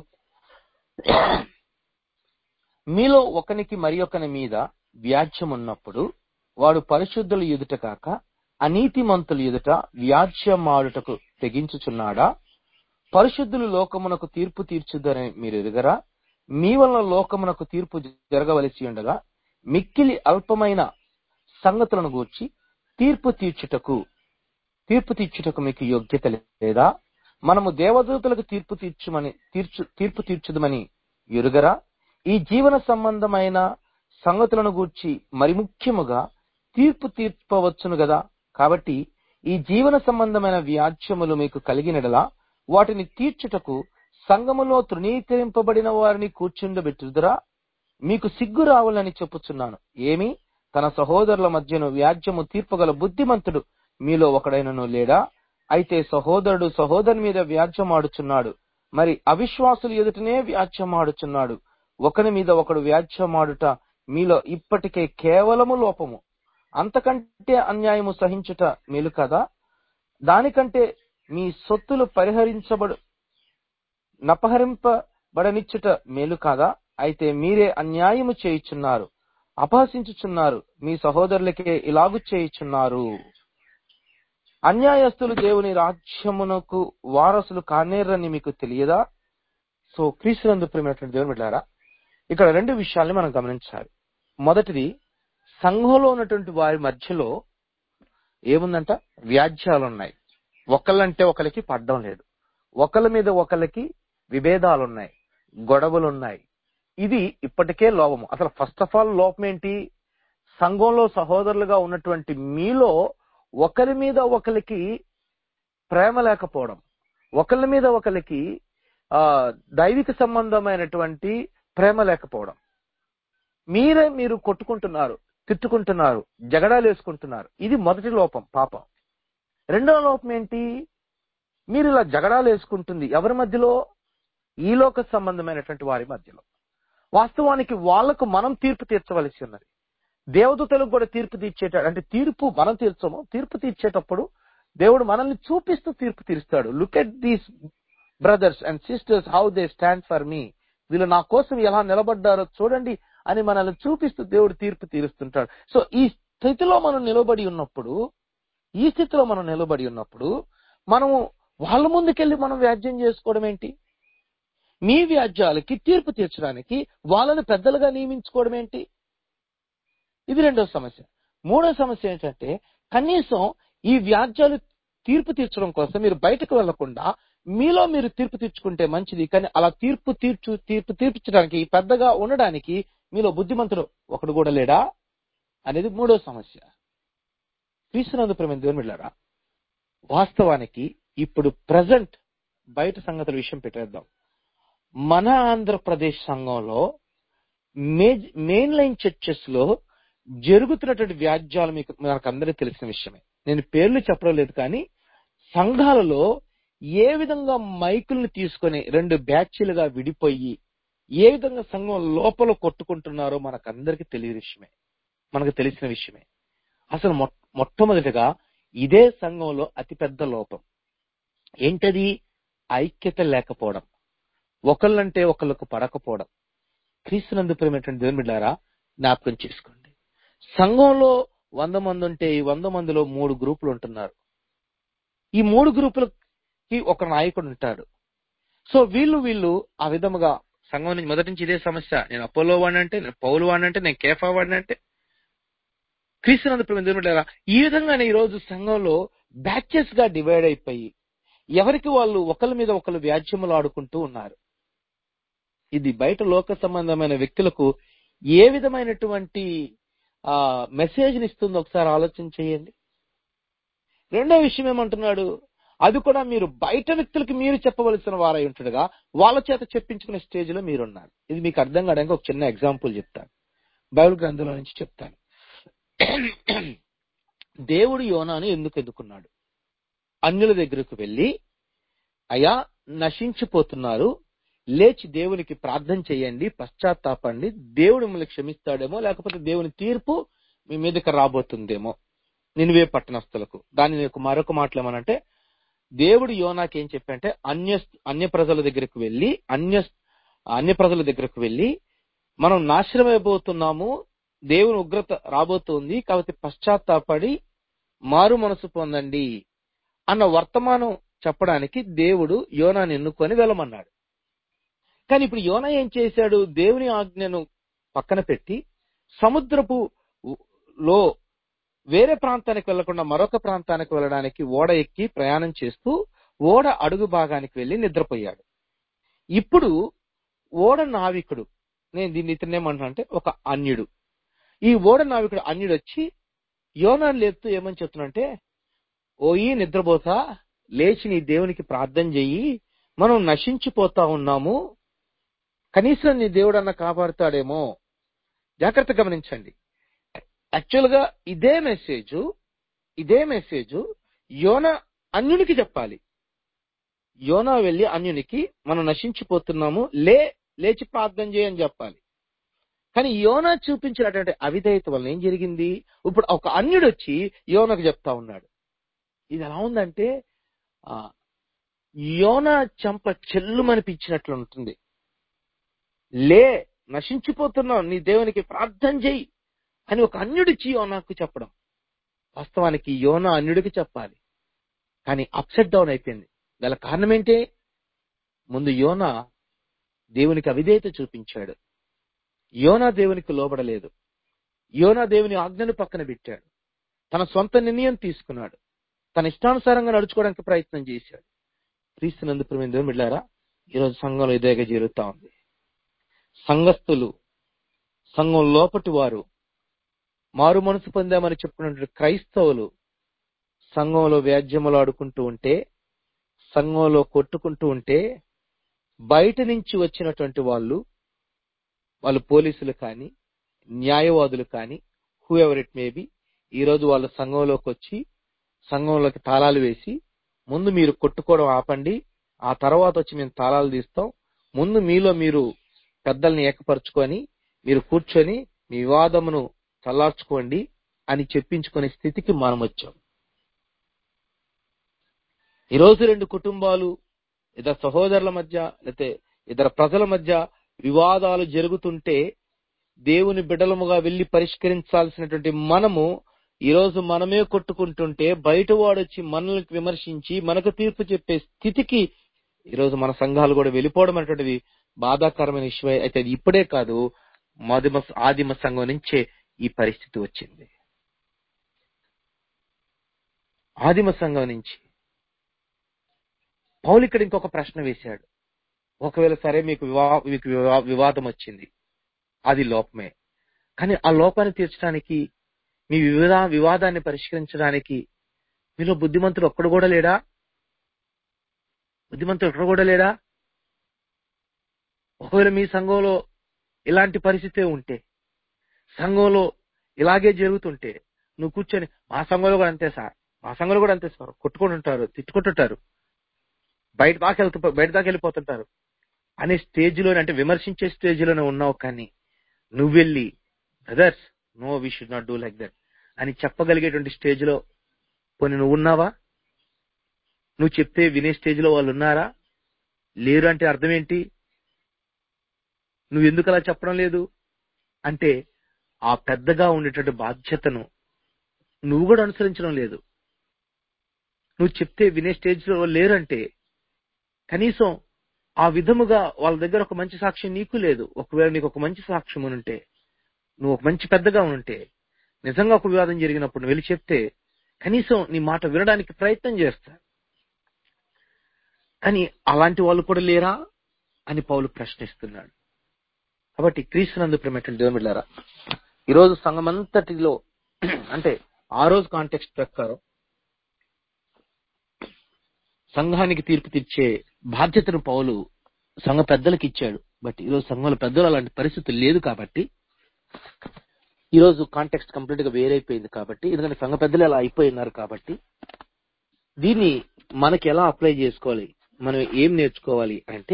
మీలో ఒకనికి మరి ఒకని మీద వ్యాజ్యం ఉన్నప్పుడు వాడు పరిశుద్ధుల ఎదుట కాక అనీతిమంతుల ఎదుట వ్యాజ్యమాడుటకు తెగించుచున్నాడా? పరిశుద్ధులు లోకమునకు తీర్పు తీర్చుదని మీరు ఎరుగరా? మీ వలన లోకమునకు తీర్పు జరగవలసి ఉండగా మిక్కిలి అల్పమైన సంగతులను గూర్చి తీర్పు తీర్చుటకు మీకు యోగ్యత లేదా? మనము దేవదూతలకు తీర్పు తీర్చుదమని ఎరుగరా? ఈ జీవన సంబంధమైన సంగతులను గూర్చి మరి ముఖ్యముగా తీర్పు తీర్పవచ్చును గదా. కాబట్టి ఈ జీవన సంబంధమైన వ్యాజ్యములు మీకు కలిగినడలా వాటిని తీర్చుటకు సంఘములో తృణీకరింపబడిన వారిని కూర్చుండబెట్టుదురా? మీకు సిగ్గు రావాలని చెప్పుచున్నాను. ఏమి? తన సహోదరుల మధ్యను వ్యాజ్యము తీర్పగల బుద్ధిమంతుడు మీలో ఒకడైనను లేడా? అయితే సహోదరుడు సహోదరుని మీద వ్యాజ్యమాడుచున్నాడు, మరి అవిశ్వాసులు ఎదుటనే వ్యాజ్యమాడుచున్నాడు. ఒకని మీద ఒకడు వ్యాజ్యమాడుట మీలో ఇప్పటికే కేవలము లోపము. అంతకంటే అన్యాయము సహించుట మేలు కదా? దానికంటే మీ సొత్తులు నపహరింపబడనిచ్చుట మేలు కాదా? అయితే మీరే అన్యాయము చేయుచున్నారు, అపహసించుచున్నారు, మీ సహోదరులకే ఇలాగు చేయుచున్నారు. అన్యాయస్తులు దేవుని రాజ్యమునకు వారసులు కానేరని మీకు తెలియదా? సో క్రీస్తునందు ప్రియమైనటువంటి దేవుని బిడ్డలారా, ఇక్కడ 2 విషయాల్ని మనం గమనించాలి. మొదటిది, సంఘంలో ఉన్నటువంటి వారి మధ్యలో ఏముందంట? వ్యాజ్యాలున్నాయి. ఒకళ్ళంటే ఒకరికి పడ్డం లేదు, ఒకళ్ళ మీద ఒకళ్ళకి విభేదాలున్నాయి, గొడవలున్నాయి. ఇది ఇప్పటికే లోపము. అసలు ఫస్ట్ ఆఫ్ ఆల్ లోపం ఏంటి? సంఘంలో సహోదరులుగా ఉన్నటువంటి మీలో ఒకరి మీద ఒకరికి ప్రేమ లేకపోవడం, ఒకళ్ళ మీద ఒకరికి దైవిక సంబంధమైనటువంటి ప్రేమ లేకపోవడం. మీరు కొట్టుకుంటున్నారు, తిట్టుకుంటున్నారు, జగడాలు వేసుకుంటున్నారు. ఇది మొదటి లోపం, పాపం. రెండవ లోపం ఏంటి? మీరు ఇలా జగడాలు వేసుకుంటుంది ఎవరి మధ్యలో? ఈ లోక సంబంధమైనటువంటి వారి మధ్యలో. వాస్తవానికి వాళ్లకు మనం తీర్పు తీర్చవలసి ఉన్నది. దేవదూతలకు కూడా తీర్పు తీర్చేటాడు. అంటే తీర్పు మనం తీర్చము, తీర్పు తీర్చేటప్పుడు దేవుడు మనల్ని చూపిస్తూ తీర్పు తీరుస్తాడు. Look at these brothers and sisters how they stand for me. వీళ్ళు నా కోసం ఎలా నిలబడ్డారో చూడండి అని మనల్ని చూపిస్తూ దేవుడు తీర్పు తీరుస్తుంటాడు. సో ఈ స్థితిలో మనం నిలబడి ఉన్నప్పుడు మనము వాళ్ళ ముందుకెళ్ళి మనం వ్యాజ్యం చేసుకోవడం ఏంటి? మీ వ్యాజ్యాలకి తీర్పు తీర్చడానికి వాళ్ళని పెద్దలుగా నియమించుకోవడం ఏంటి? ఇది రెండో సమస్య. మూడో సమస్య ఏంటంటే, కనీసం ఈ వ్యాజ్యాలు తీర్పు తీర్చడం కోసం మీరు బయటకు వెళ్లకుండా మీలో మీరు తీర్పు తీర్చుకుంటే మంచిది. కానీ అలా తీర్పు తీర్పించడానికి, పెద్దగా ఉండడానికి మీలో బుద్ధిమంతుడు ఒకడు కూడా లేడా అనేది మూడో సమస్య. క్రీస్తునందు ప్రియమైన దేవుని బిడ్డలారా, వాస్తవానికి ఇప్పుడు ప్రజెంట్ బయట సంగతుల విషయం పెట్టేద్దాం. మన ఆంధ్రప్రదేశ్ సంఘంలో మెయిన్ లైన్ చర్చెస్ లో జరుగుతున్నటువంటి వ్యాజ్యాలు మనకు అందరికీ తెలిసిన విషయమే. నేను పేర్లు చెప్పడం లేదు, కానీ సంఘాలలో ఏ విధంగా మైకుల్ని తీసుకొని రెండు బ్యాచ్లుగా విడిపోయి ఏ విధంగా సంఘం లోపల కొట్టుకుంటున్నారో మనకు తెలిసిన విషయమే. అసలు మొట్టమొదటిగా ఇదే సంఘంలో అతిపెద్ద లోపం ఏంటది? ఐక్యత లేకపోవడం, ఒకళ్ళంటే ఒకళ్ళకు పడకపోవడం. క్రీస్తునందు ప్రియమైనటువంటి దేవుని బిడ్డలారా, జ్ఞాపకం చేసుకోండి. సంఘంలో 100 మంది ఉంటే ఈ 100 మందిలో 3 గ్రూపులు ఉంటున్నారు. ఈ 3 గ్రూపులకి ఒక నాయకుడు ఉంటాడు. సో వీళ్ళు ఆ విధముగా సంఘం నుంచి మొదటి నుంచి ఇదే సమస్య. నేను అపోలో వాడినంటే, నేను పౌలు వాడినంటే, నేను కేఫా వాడినంటే. క్రీస్తునందు ప్రియమైన దేవుని బిడ్డలారా, ఈ విధంగానే ఈ రోజు సంఘంలో బ్యాచెస్ గా డివైడ్ అయిపోయి ఎవరికి వాళ్ళు ఒకళ్ళ మీద ఒకళ్ళు వ్యాజ్యములు ఆడుకుంటూ ఉన్నారు. ఇది బయట లోక సంబంధమైన వ్యక్తులకు ఏ విధమైనటువంటి మెసేజ్ని ఇస్తుందో ఒకసారి ఆలోచన చేయండి. రెండో విషయం ఏమంటున్నాడు? అది కూడా మీరు బయట వ్యక్తులకి మీరు చెప్పవలసిన వారై ఉంటుండగా వాళ్ళ చేత చెప్పించుకునే స్టేజ్ లో మీరున్నారు. ఇది మీకు అర్థం కావడానికి ఒక చిన్న ఎగ్జాంపుల్ చెప్తాను, బైబిల్ గ్రంథంలో నుంచి చెప్తాను. దేవుడు యోనాను ఎందుకు ఎన్నుకున్నాడు? అన్యుల దగ్గరకు వెళ్ళి, అయ్యా నశించిపోతున్నారు, లేచి దేవునికి ప్రార్థన చేయండి, పశ్చాత్తాపండి, దేవుడు మిమ్మల్ని క్షమిస్తాడేమో, లేకపోతే దేవుని తీర్పు మీ మీదకి రాబోతుందేమో నినివే పట్టణస్థులకు. దాన్ని మరొక మాటలు ఏమనంటే, దేవుడు యోనాకి ఏం చెప్పంటే, అన్య ప్రజల దగ్గరకు వెళ్ళి మనం నాశనం అయిపోతున్నాము, దేవుని ఉగ్రత రాబోతుంది, కాబట్టి పశ్చాత్తాపడి మారు మనసు పొందండి అన్న వర్తమానం చెప్పడానికి దేవుడు యోనాని ఎన్నుకొని వెళ్ళమన్నాడు. కానీ ఇప్పుడు యోనా ఏం చేశాడు? దేవుని ఆజ్ఞను పక్కన పెట్టి సముద్రపు లో వేరే ప్రాంతానికి వెళ్లకుండా మరొక ప్రాంతానికి వెళ్ళడానికి ఓడ ఎక్కి ప్రయాణం చేస్తూ ఓడ అడుగు భాగానికి వెళ్లి నిద్రపోయాడు. ఇప్పుడు ఓడ నావికుడు, నేను దీన్ని ఇతనేమంటున్నా అంటే ఒక అన్యుడు, ఈ ఓడ నావికుడు అన్యుడు వచ్చి యోనాను లేపుతూ ఏమని చెప్తున్నంటే, ఓయి నిద్రపోతా, లేచి నీ దేవునికి ప్రార్థన చెయ్యి, మనం నశించిపోతా ఉన్నాము, కనీసం నీ దేవుడు అన్న కాపాడుతాడేమో. జాగ్రత్త గమనించండి. యాక్చువల్ గా ఇదే మెసేజ్ యోనా అన్యునికి చెప్పాలి. యోనా వెళ్లి అన్యునికి మనం నశించిపోతున్నాము, లేచి ప్రార్థన చేయని చెప్పాలి. కానీ యోనా చూపించినటువంటి అవిధేయత వల్ల ఏం జరిగింది? ఇప్పుడు ఒక అన్యుడు వచ్చి యోనాకు చెప్తా ఉన్నాడు. ఇది ఎలా ఉందంటే యోనా చెంప చెల్లుమనిపించినట్లు ఉంటుంది. నశించిపోతున్నావు, నీ దేవునికి ప్రార్థన చెయ్యి అని ఒక అన్యుడిచ్చి యోనాకు చెప్పడం. వాస్తవానికి యోనా అన్యుడికి చెప్పాలి, కానీ అప్సెట్ డౌన్ అయిపోయింది. గల కారణం ఏంటి? ముందు యోనా దేవునికి అవిధేయత చూపించాడు, యోనా దేవునికి లోబడలేదు. యోనా దేవుని ఆజ్ఞను పక్కన పెట్టాడు. తన సొంత నిర్ణయం తీసుకున్నాడు. తన ఇష్టానుసారంగా నడుచుకోవడానికి ప్రయత్నం చేశాడు. క్రీస్తునందు ప్రియమైన దేవుని బిడ్డలారా, ఈరోజు సంఘంలో ఇదేగా జరుగుతా ఉంది. సంఘస్థులు, సంఘం లోపటి వారు, మారు మనసు పొందామని చెప్పుకున్నటువంటి క్రైస్తవులు సంఘంలో వ్యాజ్యములు ఆడుకుంటూ ఉంటే, సంఘంలో కొట్టుకుంటూ ఉంటే, బయట నుంచి వచ్చినటువంటి వాళ్ళు పోలీసులు కానీ, న్యాయవాదులు కానీ, whoever it may be, ఈ రోజు వాళ్ళు సంఘంలోకి వచ్చి సంఘంలోకి తాళాలు వేసి, ముందు మీరు కొట్టుకోవడం ఆపండి, ఆ తర్వాత వచ్చి మేము తాళాలు తీస్తాం, ముందు మీలో మీరు పెద్దల్ని ఏకపరుచుకొని మీరు కూర్చొని మీ వివాదమును చల్లార్చుకోండి అని చెప్పించుకునే స్థితికి మనం వచ్చాం. ఈరోజు రెండు కుటుంబాలు, ఇద్దరు సహోదరుల మధ్య, లేకపోతే ఇద్దరు ప్రజల మధ్య వివాదాలు జరుగుతుంటే దేవుని బిడ్డలముగా వెళ్లి పరిష్కరించాల్సినటువంటి మనము ఈరోజు మనమే కొట్టుకుంటుంటే, బయట వాడొచ్చి మనల్ని విమర్శించి మనకు తీర్పు చెప్పే స్థితికి ఈరోజు మన సంఘాలు కూడా వెళ్ళిపోవడం అనేటువంటిది బాధాకరమైన విషయం. అయితే అది ఇప్పుడే కాదు, ఆదిమ సంఘం నుంచే ఈ పరిస్థితి వచ్చింది. ఆదిమ సంఘం నుంచి పౌలు ఇక్కడ ఇంకొక ప్రశ్న వేశాడు. ఒకవేళ సరే మీకు వివాదం వచ్చింది, అది లోపమే. కానీ ఆ లోపాన్ని తీర్చడానికి, మీ వివాదాన్ని పరిష్కరించడానికి మీలో బుద్ధిమంతుడు ఒక్కడు కూడా లేడా? ఒకవేళ మీ సంఘంలో ఇలాంటి పరిస్థితే ఉంటే, సంఘంలో ఇలాగే జరుగుతుంటే, నువ్వు కూర్చొని మా సంఘంలో కూడా అంతే సార్, కొట్టుకుంటుంటారు, తిట్టుకుంటుంటారు, బయట దాకా వెళ్ళిపోతుంటారు అనే స్టేజ్లోనే, అంటే విమర్శించే స్టేజ్లోనే ఉన్నావు. కానీ నువ్వు వెళ్ళి brothers no we should not do like that అని చెప్పగలిగేటువంటి స్టేజ్లో పోనీ నువ్వు ఉన్నావా? నువ్వు చెప్తే వినే స్టేజ్లో వాళ్ళు ఉన్నారా? లేరు అంటే అర్థం ఏంటి? నువ్వు ఎందుకు అలా చెప్పడం లేదు అంటే, ఆ పెద్దగా ఉండేటువంటి బాధ్యతను నువ్వు కూడా అనుసరించడం లేదు. నువ్వు చెప్తే వినే స్టేజ్లో లేరంటే కనీసం ఆ విధముగా వాళ్ళ దగ్గర ఒక మంచి సాక్ష్యం నీకు లేదు. ఒకవేళ నీకు ఒక మంచి సాక్ష్యం ఉంటే, నువ్వు ఒక మంచి పెద్దగా ఉంటే, నిజంగా ఒక వివాదం జరిగినప్పుడు నువ్వు వెళ్ళి చెప్తే కనీసం నీ మాట వినడానికి ప్రయత్నం చేస్తా. కానీ అలాంటి వాళ్ళు కూడా లేరా అని పౌలు ప్రశ్నిస్తున్నాడు. కాబట్టి క్రీస్తునందు ప్రియమైనటువంటి దేవుని బిడ్డలారా, ఈరోజు సంఘమంతటిలో, అంటే ఆ రోజు కాంటెక్స్ట్ ప్రకారం సంఘానికి తీర్పు తీర్చే బాధ్యతను పౌలు సంఘ పెద్దలకు ఇచ్చాడు. బట్ ఈరోజు సంఘంలో పెద్దలు అలాంటి పరిస్థితి లేదు. కాబట్టి ఈరోజు కాంటెక్స్ట్ కంప్లీట్ గా వేరైపోయింది. కాబట్టి ఎందుకంటే సంఘ పెద్దలు అలా అయిపోయినారు. కాబట్టి దీన్ని మనకి ఎలా అప్లై చేసుకోవాలి, మనం ఏం నేర్చుకోవాలి అంటే,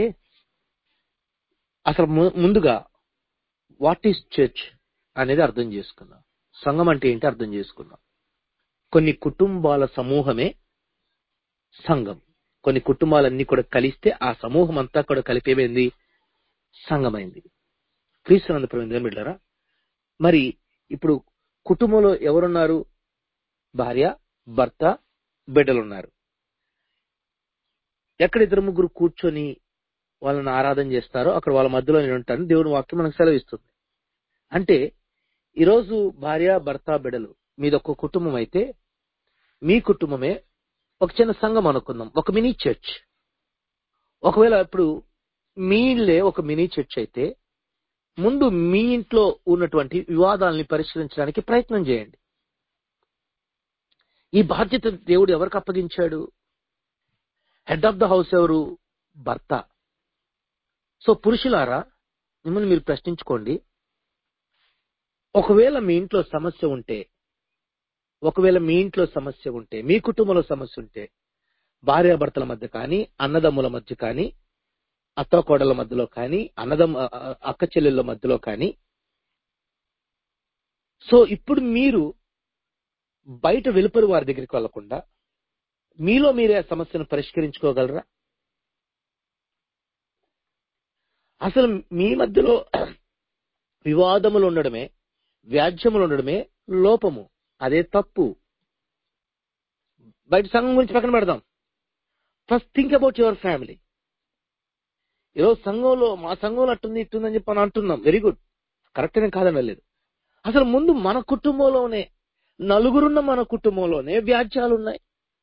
అసలు ముందుగా వాట్ ఈస్ చర్చ్ అనేది అర్థం చేసుకుందాం. సంఘం అంటే ఏంటి అర్థం చేసుకుందాం. కొన్ని కుటుంబాల సమూహమే సంఘం. కొన్ని కుటుంబాలన్నీ కూడా కలిస్తే ఆ సమూహం అంతా కూడా కలిపేమైంది? సంఘమైంది. క్రీస్తునందు ప్రియమైన బిడ్డలారా, మరి ఇప్పుడు కుటుంబంలో ఎవరున్నారు? భార్య, భర్త, బిడ్డలున్నారు. ఎక్కడ ఇద్దరు ముగ్గురు కూర్చొని వాళ్ళని ఆరాధన చేస్తారో అక్కడ వాళ్ళ మధ్యలో నేను ఉంటాను. దేవుని వాక్యం మనకు సెలవిస్తుంది. అంటే ఈరోజు భార్య, భర్త, బిడ్డలు మీదొక కుటుంబం అయితే, మీ కుటుంబమే ఒక చిన్న సంఘం అనుకుందాం, ఒక మినీ చర్చ్. ఒకవేళ ఇప్పుడు మీ ఇల్లే ఒక మినీ చర్చ్ అయితే, ముందు మీ ఇంట్లో ఉన్నటువంటి వివాదాలని పరిష్కరించడానికి ప్రయత్నం చేయండి. ఈ బాధ్యత దేవుడు ఎవరికి అప్పగించాడు? హెడ్ ఆఫ్ ద హౌస్ ఎవరు? భర్త. సో పురుషులారా, మిమ్మల్ని మీరు ప్రశ్నించుకోండి. ఒకవేళ మీ ఇంట్లో సమస్య ఉంటే, మీ కుటుంబంలో సమస్య ఉంటే, భార్యాభర్తల మధ్య కానీ, అన్నదమ్ముల మధ్య కానీ, అత్తకోడల మధ్యలో కానీ, అక్క చెల్లెళ్ళ మధ్యలో కానీ, సో ఇప్పుడు మీరు బయట వెలుపరి వారి దగ్గరికి వెళ్లకుండా మీలో మీరే ఆ సమస్యను పరిష్కరించుకోగలరా? అసలు మీ మధ్యలో వివాదములు ఉండడమే, వ్యాజ్యములు ఉండడమే లోపము, అదే తప్పు. బయట సంఘం గురించి పక్కన పెడదాం. First think about your family. ఈరోజు సంఘంలో మా సంఘంలో అట్టుంది ఇట్టుందని చెప్పి మనం అంటున్నాం. వెరీ గుడ్, కరెక్ట్ అని కాదనలేదు. అసలు ముందు మన కుటుంబంలోనే, నలుగురున్న మన కుటుంబంలోనే వ్యాజ్యాలున్నాయి.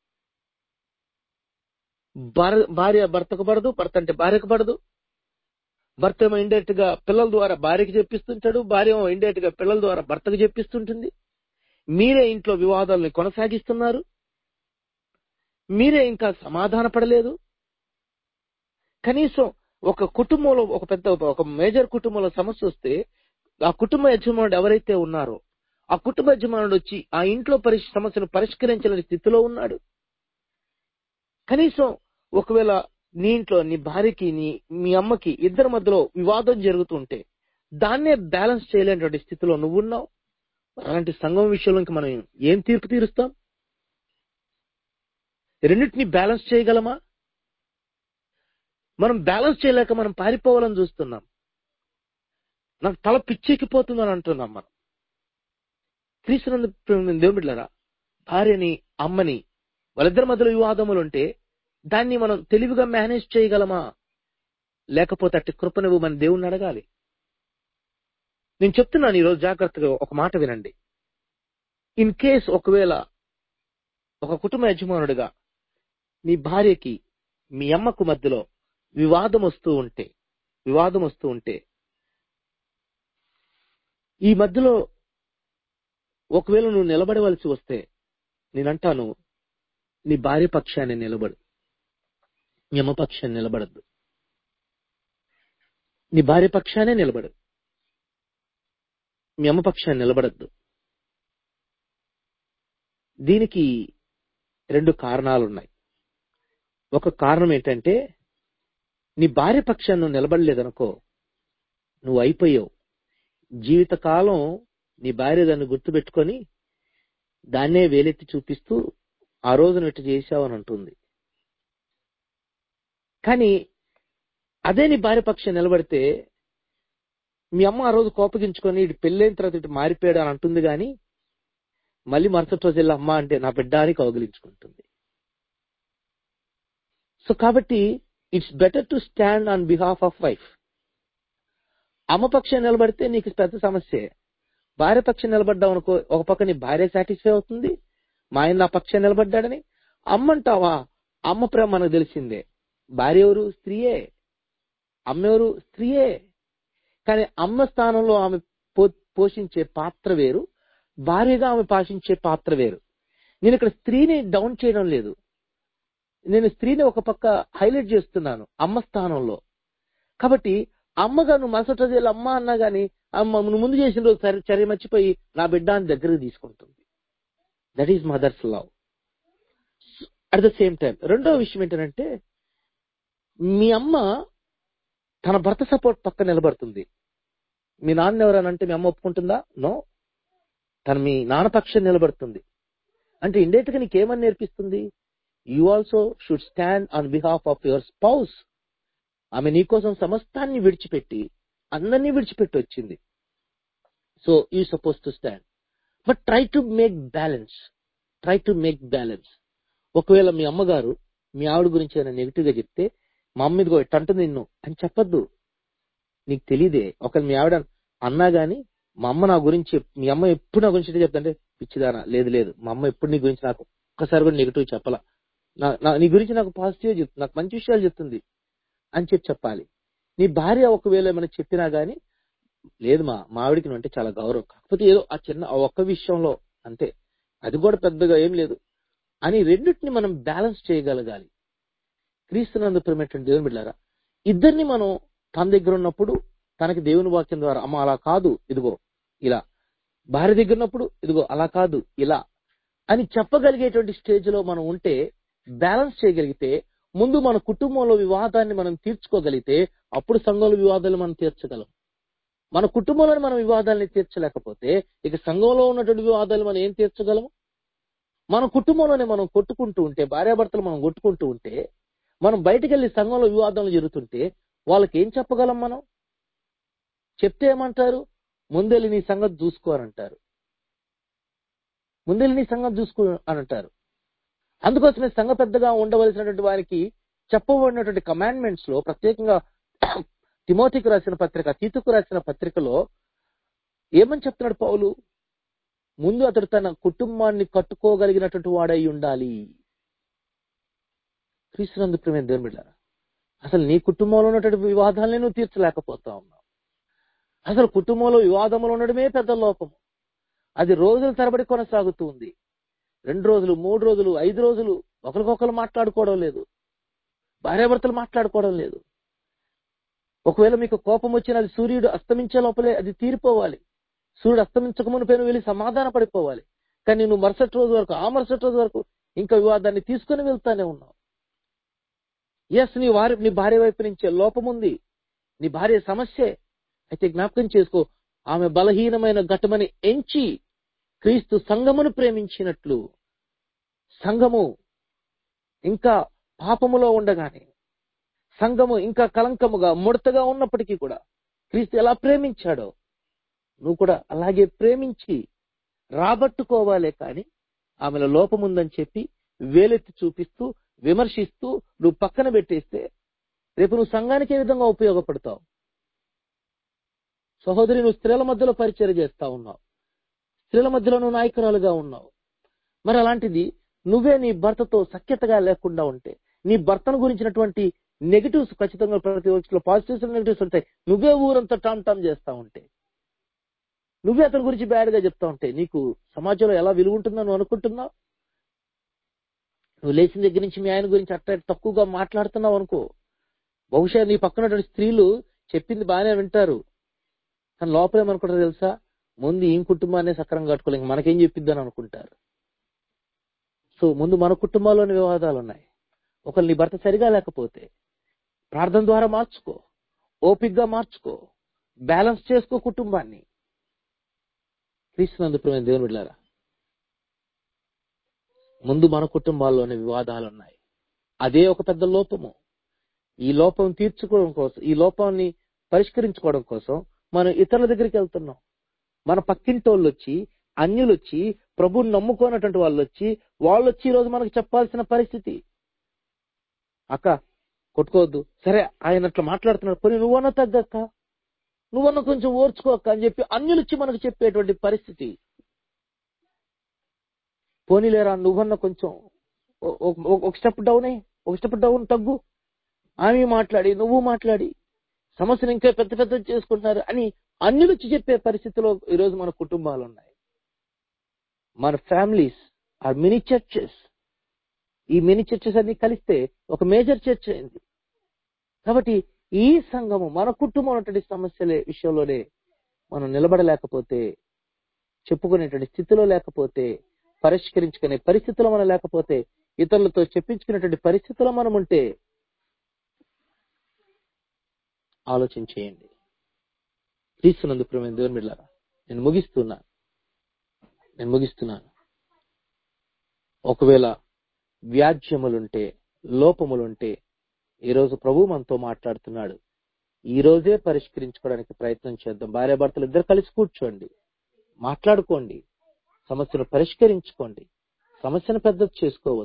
భార్య భర్తకు పడదు, భర్త అంటే భార్యకు పడదు. భర్త ఏమో ఇండైరెక్ట్ గా పిల్లల ద్వారా భార్యకి చెప్పిస్తుంటాడు, భార్య ఏమో ఇండైరెక్ట్ గా పిల్లల ద్వారా భర్తకు చెప్పిస్తుంటుంది. మీరే ఇంట్లో వివాదాలను కొనసాగిస్తున్నారు. మీరే ఇంకా సమాధాన పడలేదు. కనీసం ఒక కుటుంబంలో ఒక మేజర్ కుటుంబంలో సమస్య వస్తే ఆ కుటుంబ యజమానుడు ఎవరైతే ఉన్నారో ఆ కుటుంబ యజమానుడు వచ్చి ఆ ఇంట్లో సమస్యను పరిష్కరించలేని స్థితిలో ఉన్నాడు. కనీసం ఒకవేళ నీ ఇంట్లో నీ భార్యకి మీ అమ్మకి ఇద్దరి మధ్యలో వివాదం జరుగుతుంటే దాన్నే బ్యాలెన్స్ చేయలేనటువంటి స్థితిలో నువ్వున్నావు. అలాంటి సంఘం విషయంలో ఇంకా మనం ఏం తీర్పు తీరుస్తాం? రెండింటిని బ్యాలెన్స్ చేయగలమా? మనం బ్యాలెన్స్ చేయలేక మనం పారిపోవాలని చూస్తున్నాం. నాకు తల పిచ్చెక్కిపోతుందని అంటున్నాం. మనం క్రీస్తునందు దేవుని బిడ్డలారా, భార్యని అమ్మని వాళ్ళిద్దరి మధ్యలో వివాదములు ఉంటే దాన్ని మనం తెలివిగా మేనేజ్ చేయగలమా? లేకపోతే అట్టి కృప నువ్వు మన దేవుణ్ణి అడగాలి. నేను చెప్తున్నాను ఈరోజు జాగ్రత్తగా ఒక మాట వినండి. ఇన్ కేస్ ఒకవేళ ఒక కుటుంబ యజమానుడిగా మీ భార్యకి మీ అమ్మకు మధ్యలో వివాదం వస్తూ ఉంటే ఈ మధ్యలో ఒకవేళ నువ్వు నిలబడవలసి వస్తే నేనంటాను, నీ భార్య పక్షాన్ని నిలబడు, మీ అమ్మ పక్షాన్ని నిలబడద్దు. నీ భార్య పక్షానే నిలబడు, మీ అమ్మ పక్షాన్ని నిలబడద్దు. దీనికి 2 కారణాలున్నాయి. ఒక కారణం ఏంటంటే, నీ భార్య పక్షాన్ని నువ్వు నిలబడలేదనుకో, నువ్వు అయిపోయావు. జీవితకాలం నీ భార్య దాన్ని గుర్తుపెట్టుకొని దాన్నే వేలెత్తి చూపిస్తూ ఆ రోజు నువ్వు ఇట్లా చేశావని అంటుంది. కానీ అదే నీ భార్య పక్షం నిలబడితే మీ అమ్మ ఆ రోజు కోపగించుకొని ఇటు పెళ్ళైన తర్వాత ఇటు మారిపోయాడు అని అంటుంది. కానీ మళ్ళీ మరుసటి రోజు వెళ్ళి అమ్మ అంటే నా బిడ్డ అని కౌగిలించుకుంటుంది. సో కాబట్టి it's better to stand on behalf of wife. అమ్మ పక్షం నిలబడితే నీకు పెద్ద సమస్యే. భార్య పక్షం నిలబడ్డావు అనుకో, ఒక పక్క నీ భార్య సాటిస్ఫై అవుతుంది, మా ఆయన నా పక్షం నిలబడ్డాడని. అమ్మ అంటావా? అమ్మ ప్రేమ మనకు తెలిసిందే. భార్య ఎవరు? స్త్రీయే. అమ్మ ఎవరు? స్త్రీయే. కానీ అమ్మ స్థానంలో ఆమె పోషించే పాత్ర వేరు, భార్యగా ఆమె పోషించే పాత్ర వేరు. నేను ఇక్కడ స్త్రీని డౌన్ చేయడం లేదు, నేను స్త్రీని ఒక పక్క హైలైట్ చేస్తున్నాను అమ్మ స్థానంలో. కాబట్టి అమ్మగా నువ్వు మరుసటి రోజు వెళ్ళి అమ్మ అన్నా గానీ అమ్మ నువ్వు ముందు చేసిన రోజు చర్య మర్చిపోయి నా బిడ్డ అని దగ్గరకు తీసుకుంటుంది. That is mother's love. At the same time రెండో విషయం ఏంటంటే, మీ అమ్మ తన భర్త సపోర్ట్ పక్క నిలబడుతుంది. మీ నాన్న ఎవరనంటే మీ అమ్మ ఒప్పుకుంటుందా? నో. తను మీ నాన్న పక్షం నిలబడుతుంది. అంటే ఇండైరెక్ట్ గా నీకేమని నేర్పిస్తుంది? You also should stand on behalf of your spouse. ఆమె నీకోసం సమస్తాన్ని విడిచిపెట్టి అందరినీ విడిచిపెట్టి వచ్చింది. So you suppose to stand, but try to make balance. ఒకవేళ మీ అమ్మగారు మీ ఆవిడ గురించి ఏమైనా నెగిటివ్ గా చెప్తే, మా అమ్మ ఇదిగో ఇట్టంటుంది నిన్ను అని చెప్పద్దు. నీకు తెలియదే. ఒకవేళ మీ ఆవిడ అన్నా గానీ, మా అమ్మ నా గురించి, మీ అమ్మ ఎప్పుడు నా గురించి చెప్తాంటే, పిచ్చిదానా, లేదు మా అమ్మ ఎప్పుడు నీ గురించి నాకు ఒక్కసారి కూడా నెగిటివ్ చెప్పాలా, నీ గురించి నాకు పాజిటివ్ చెప్తుంది, నాకు మంచి విషయాలు చెప్తుంది అని చెప్పాలి. నీ భార్య ఒకవేళ ఏమైనా చెప్పినా గానీ, లేదు మా ఆవిడికి నువ్వు అంటే చాలా గౌరవం, కాకపోతే ఏదో ఆ చిన్న ఒక్క విషయంలో అంతే, అది కూడా పెద్దగా ఏం లేదు అని రెండింటిని మనం బ్యాలెన్స్ చేయగలగాలి. క్రీస్తునందు ప్రియమైనటువంటి దేవుని బిడ్డలారా, ఇద్దరిని మనం తన దగ్గర ఉన్నప్పుడు తనకి దేవుని వాక్యం ద్వారా అమ్మ అలా కాదు ఇదిగో ఇలా, భార్య దగ్గర ఉన్నప్పుడు ఇదిగో అలా కాదు ఇలా అని చెప్పగలిగేటువంటి స్టేజ్ లో మనం ఉంటే, బ్యాలెన్స్ చేయగలిగితే, ముందు మన కుటుంబంలో వివాదాన్ని మనం తీర్చుకోగలిగితే అప్పుడు సంఘంలో వివాదాలు మనం తీర్చగలం. మన కుటుంబంలో మనం వివాదాలని తీర్చలేకపోతే ఇక సంఘంలో ఉన్నటువంటి వివాదాలు మనం ఏం తీర్చగలము? మన కుటుంబంలోనే మనం కొట్టుకుంటూ ఉంటే, భార్యాభర్తలు మనం కొట్టుకుంటూ ఉంటే, మనం బయటికి వెళ్ళి సంఘంలో వివాదాలు జరుగుతుంటే వాళ్ళకి ఏం చెప్పగలం? మనం చెప్తే ఏమంటారు? ముందెళ్ళి నీ సంగతి చూసుకో అని అంటారు. అని అంటారు. అందుకోసమే సంఘ పెద్దగా ఉండవలసినటువంటి వారికి చెప్పబడినటువంటి కమాండ్మెంట్స్ లో, ప్రత్యేకంగా తిమోతికి రాసిన పత్రిక, తీతుకు రాసిన పత్రికలో ఏమని చెప్తున్నాడు పౌలు? ముందు అతడు తన కుటుంబాన్ని కట్టుకోగలిగినటువంటి వాడై ఉండాలి. క్రీస్తునందు ప్రియమైన దేవుని బిడ్డలారా, అసలు నీ కుటుంబంలో ఉన్నటువంటి వివాదాలని నువ్వు తీర్చలేకపోతా ఉన్నావు. అసలు కుటుంబంలో వివాదములు ఉండడమే పెద్ద లోపము. అది రోజుల తరబడి కొనసాగుతూ ఉంది. 2 రోజులు, 3 రోజులు, 5 రోజులు ఒకరికొకరు మాట్లాడుకోవడం లేదు. భార్యాభర్తలు మాట్లాడుకోవడం లేదు. ఒకవేళ మీకు కోపం వచ్చిన అది సూర్యుడు అస్తమించే లోపలే అది తీరిపోవాలి. సూర్యుడు అస్తమించక మునిపైన వెళ్ళి సమాధాన పడిపోవాలి. కానీ నువ్వు మరుసటి రోజు వరకు, ఆ మరుసటి రోజు వరకు ఇంకా వివాదాన్ని తీసుకుని వెళ్తానే ఉన్నావు. నీ భార్య వైపు నుంచే లోపం ఉంది, నీ భార్య సమస్యే. అయితే జ్ఞాపకం చేసుకో, ఆమె బలహీనమైన ఘటమని ఎంచి క్రీస్తు సంఘమును ప్రేమించినట్లు, సంఘము ఇంకా పాపములో ఉండగానే, సంఘము ఇంకా కలంకముగా ముడతగా ఉన్నప్పటికీ కూడా క్రీస్తు ఎలా ప్రేమించాడో నువ్వు కూడా అలాగే ప్రేమించి రాబట్టుకోవాలే కానీ ఆమెలో లోపముందని చెప్పి వేలెత్తి చూపిస్తూ విమర్శిస్తూ నువ్వు పక్కన పెట్టేస్తే రేపు నువ్వు సంఘానికి ఏ విధంగా ఉపయోగపడతావు? సహోదరి, నువ్వు స్త్రీల మధ్యలో పరిచర్య చేస్తా ఉన్నావు, స్త్రీల మధ్యలో నువ్వు నాయకురాలుగా ఉన్నావు. మరి అలాంటిది నువ్వే నీ భర్తతో సఖ్యతగా లేకుండా ఉంటే, నీ భర్తను గురించినటువంటి నెగిటివ్స్, ఖచ్చితంగా ప్రతి ఒక్కరిలో పాజిటివ్స్ నెగిటివ్స్ ఉంటాయి, నువ్వే ఊరంతా టామ్ చేస్తా ఉంటే, నువ్వే అతని గురించి బ్యాడ్ గా చెప్తా ఉంటే నీకు సమాజంలో ఎలా విలువ ఉంటుందని నువ్వు అనుకుంటున్నావు? నువ్వు లేచిన దగ్గర నుంచి మీ ఆయన గురించి అట్ట తక్కువగా మాట్లాడుతున్నావు అనుకో, బహుశా నీ పక్కన స్త్రీలు చెప్పింది బాగానే వింటారు, కానీ లోపలేమనుకుంటారు తెలుసా? ముందు ఈ కుటుంబాన్ని సక్రంగా కట్టుకోలేక మనకేం చెప్పిద్దని అనుకుంటారు. సో ముందు మన కుటుంబాల్లోని వివాదాలు ఉన్నాయి. ఒకళ్ళు నీ భర్త సరిగా లేకపోతే ప్రార్థన ద్వారా మార్చుకో, ఓపికగా మార్చుకో, బ్యాలెన్స్ చేసుకో కుటుంబాన్ని. క్రీస్తునందు ప్రియమైన దేవుని బిడ్డలారా, ముందు మన కుటుంబాల్లోని వివాదాలు ఉన్నాయి. అదే ఒక పెద్ద లోపము. ఈ లోపం తీర్చుకోవడం కోసం, ఈ లోపాన్ని పరిష్కరించుకోవడం కోసం మనం ఇతరుల దగ్గరికి వెళ్తున్నాం. మన పక్కింటోళ్ళు వచ్చి, అన్యులు వచ్చి, ప్రభువుని నమ్ముకోనటువంటి వాళ్ళు వచ్చి ఈరోజు మనకు చెప్పాల్సిన పరిస్థితి. అక్క కొట్టుకోవద్దు, సరే ఆయన అట్లా మాట్లాడుతున్నాడు, పోనీ నువ్వన్నా తగ్గక్క, నువ్వన్నా కొంచెం ఓర్చుకోక్క అని చెప్పి అన్యులు వచ్చి మనకు చెప్పేటువంటి పరిస్థితి. పోనీలేరా నువ్వన్నా కొంచెం ఒక స్టెప్ డౌన్ తగ్గు, ఆమె మాట్లాడి నువ్వు మాట్లాడి సమస్యను ఇంకా పెద్ద చేసుకుంటున్నారు అని అన్యులు వచ్చి చెప్పే పరిస్థితిలో ఈరోజు మన కుటుంబాలు ఉన్నాయి. మన ఫ్యామిలీస్ ఆర్ మినీ చర్చెస్. ఈ మినీ చర్చెస్ అన్ని కలిస్తే ఒక మేజర్ చర్చ్ అయింది. కాబట్టి ఈ సంఘము, మన కుటుంబం ఉన్నటువంటి సమస్యల విషయంలోనే మనం నిలబడలేకపోతే, చెప్పుకునేటువంటి స్థితిలో లేకపోతే, పరిష్కరించుకునే పరిస్థితిలో మనం లేకపోతే, ఇతరులతో చెప్పించుకునేటువంటి పరిస్థితిలో మనం ఉంటే ఆలోచన చేయండి. క్రీస్తునందు ప్రియమైన దేవుని బిడ్డలారా, నేను ముగిస్తున్నాను. ఒకవేళ వ్యాజ్యములుంటే, లోపములుంటే ఈరోజు ప్రభు మనతో మాట్లాడుతున్నాడు. ఈ రోజే పరిష్కరించుకోవడానికి ప్రయత్నం చేద్దాం. భార్యాభర్తలు ఇద్దరు కలిసి కూర్చోండి, మాట్లాడుకోండి, సమస్యను పరిష్కరించుకోండి. సమస్యను పెద్దది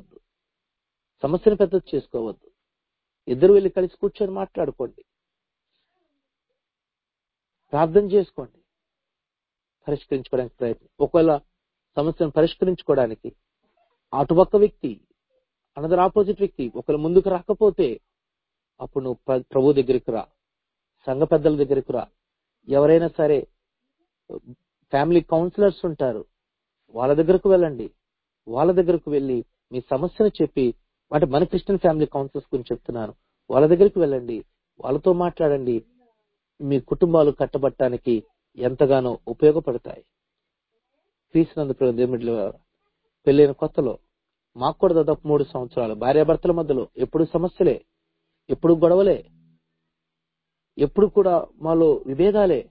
చేసుకోవద్దు. ఇద్దరు వెళ్ళి కలిసి కూర్చొని మాట్లాడుకోండి, ప్రార్థన చేసుకోండి, పరిష్కరించుకోవడానికి ప్రయత్నం. ఒకవేళ సమస్యను పరిష్కరించుకోవడానికి అటుపక్క వ్యక్తి, అనదర్ ఆపోజిట్ వ్యక్తి ఒకవేళ ముందుకు రాకపోతే, అప్పుడు నువ్వు ప్రభు దగ్గరికి రా, సంఘ పెద్దల దగ్గరికి రా. ఎవరైనా సరే ఫ్యామిలీ కౌన్సిలర్స్ ఉంటారు, వాళ్ళ దగ్గరకు వెళ్ళండి. వాళ్ళ దగ్గరకు వెళ్ళి మీ సమస్యను చెప్పి, అంటే మన క్రిస్టియన్ ఫ్యామిలీ కౌన్సిలర్స్ గురించి చెప్తున్నాను, వాళ్ళ దగ్గరికి వెళ్ళండి, వాళ్ళతో మాట్లాడండి. మీ కుటుంబాలు కట్టబట్టడానికి ఎంతగానో ఉపయోగపడతాయి. క్రీస్తునందు ప్రియమైన పెళ్ళైన కొత్తలో మాకు కూడా దాదాపు 3 సంవత్సరాలు భార్యాభర్తల మధ్యలో ఎప్పుడు సమస్యలే, ఎప్పుడు గొడవలే, ఎప్పుడు కూడా మాలో విభేదాలే.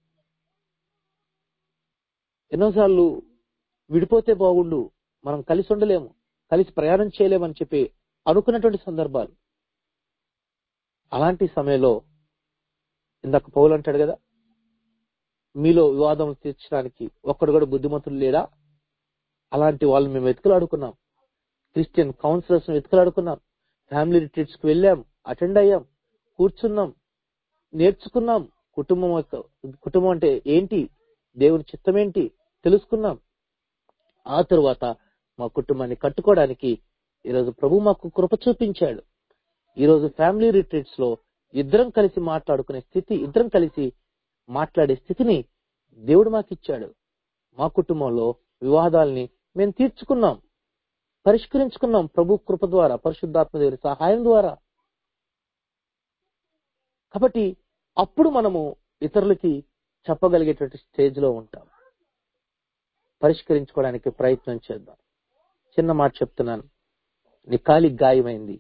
ఎన్నోసార్లు విడిపోతే బాగుండు, మనం కలిసి ఉండలేము, కలిసి ప్రయాణం చేయలేమని చెప్పి అనుకున్నటువంటి సందర్భాలు. అలాంటి సమయంలో ఇందాక పౌలు అంటాడు కదా, మీలో వివాదం తీర్చడానికి ఒక్కడు కూడా బుద్ధిమంతులు లేడా? అలాంటి వాళ్ళు మేము వెతుకులాడుకున్నాం, క్రిస్టియన్ కౌన్సిలర్స్ వెతుకులాడుకున్నాం, ఫ్యామిలీ రిట్రీట్స్ కి వెళ్ళాం, అటెండ్ అయ్యాం, కూర్చున్నాం, నేర్చుకున్నాం. కుటుంబం అంటే ఏంటి, దేవుని చిత్తమేంటి తెలుసుకున్నాం. ఆ తరువాత మా కుటుంబాన్ని కట్టుకోవడానికి ఈరోజు ప్రభు మాకు కృప చూపించాడు. ఈరోజు ఫ్యామిలీ రిట్రీట్స్ లో ఇద్దరం కలిసి మాట్లాడుకునే స్థితి, ఇద్దరం కలిసి మాట్లాడే స్థితిని దేవుడు మాకు ఇచ్చాడు. మా కుటుంబంలో వివాదాల్ని మేము తీర్చుకున్నాం, పరిష్కరించుకున్నాం ప్రభు కృప ద్వారా, పరిశుద్ధాత్మ దేవుని సహాయం ద్వారా. కాబట్టి అప్పుడు మనము ఇతరులకి చెప్పగలిగేటువంటి స్టేజ్ లో ఉంటాం. పరిష్కరించుకోవడానికి ప్రయత్నం చేద్దాం. చిన్న మాట చెప్తున్నాను. నీ కాలికి గాయమైంది,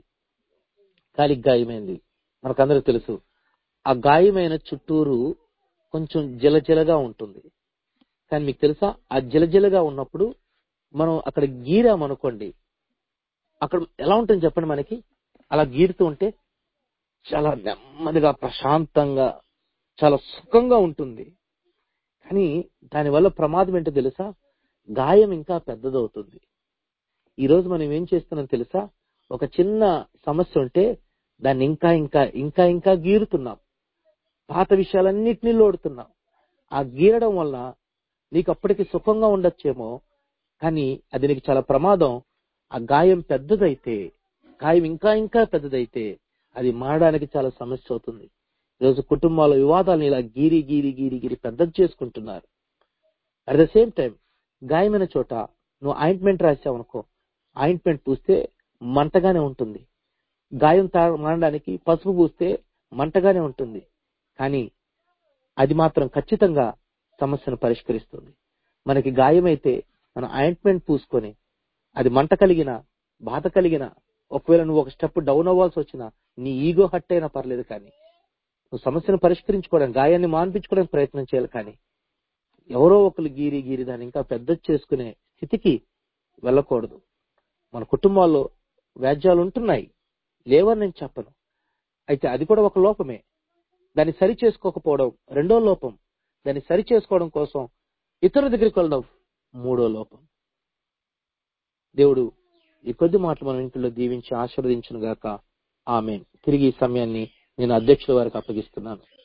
మనకందరూ తెలుసు. ఆ గాయమైన చుట్టూరు కొంచెం జిలజిలగా ఉంటుంది. కానీ మీకు తెలుసా, ఆ జిలజిలగా ఉన్నప్పుడు మనం అక్కడ గీరామనుకోండి, అక్కడ ఎలా ఉంటుంది చెప్పండి. మనకి అలా గీరుతూ ఉంటే చాలా నెమ్మదిగా, ప్రశాంతంగా, చాలా సుఖంగా ఉంటుంది. కానీ దానివల్ల ప్రమాదం ఏంటో తెలుసా, గాయం ఇంకా పెద్దదవుతుంది. ఈ రోజు మనం ఏం చేస్తున్నాం తెలుసా, ఒక చిన్న సమస్య ఉంటే దాన్ని ఇంకా ఇంకా ఇంకా ఇంకా గీరుతున్నాం, పాత విషయాలన్నిటినీ లోడుతున్నాం. ఆ గీరడం వల్ల నీకు అప్పటికి సుఖంగా ఉండొచ్చేమో, కానీ అది నీకు చాలా ప్రమాదం. ఆ గాయం పెద్దదైతే, గాయం ఇంకా ఇంకా పెద్దదైతే అది మారడానికి చాలా సమస్య అవుతుంది. ఈరోజు కుటుంబాల వివాదాలను ఇలా గీరి గీరి గీరి గీరి పెద్దది చేసుకుంటున్నారు. అట్ ద సేమ్ టైం గాయమైన చోట నువ్వు ఆయింట్మెంట్ రాసావనుకో, ఆయింట్మెంట్ పూస్తే మంటగానే ఉంటుంది. గాయం మారడానికి పసుపు పూస్తే మంటగానే ఉంటుంది. కానీ అది మాత్రం ఖచ్చితంగా సమస్యను పరిష్కరిస్తుంది. మనకి గాయమైతే మనం ఆయింట్మెంట్ పూసుకొని, అది మంట కలిగిన, బాధ కలిగిన, ఒకవేళ నువ్వు ఒక స్టెప్ డౌన్ అవ్వాల్సి వచ్చినా, నీ ఈగో హట్ అయినా పర్లేదు, కానీ నువ్వు సమస్యను పరిష్కరించుకోవడానికి, గాయాన్ని మాన్పించుకోవడానికి ప్రయత్నం చేయాలి. కానీ ఎవరో ఒకరు గీరి గీరి దాన్ని ఇంకా పెద్దది చేసుకునే స్థితికి వెళ్ళకూడదు. మన కుటుంబాల్లో వ్యాజ్యాలు ఉంటున్నాయి, లేవని నేను చెప్పను. అయితే అది కూడా ఒక లోపమే. దాన్ని సరి చేసుకోకపోవడం రెండో లోపం. దాన్ని సరి చేసుకోవడం కోసం ఇతరుల దగ్గరికి వెళ్ళడం మూడో లోపం. దేవుడు ఈ కొద్ది మాటలు మన ఇంట్లో దీవించి ఆశీర్వదించును గాక. ఆమేన్. తిరిగి ఈ సమయాన్ని నేను అధ్యక్షుల వారికి అప్పగిస్తున్నాను.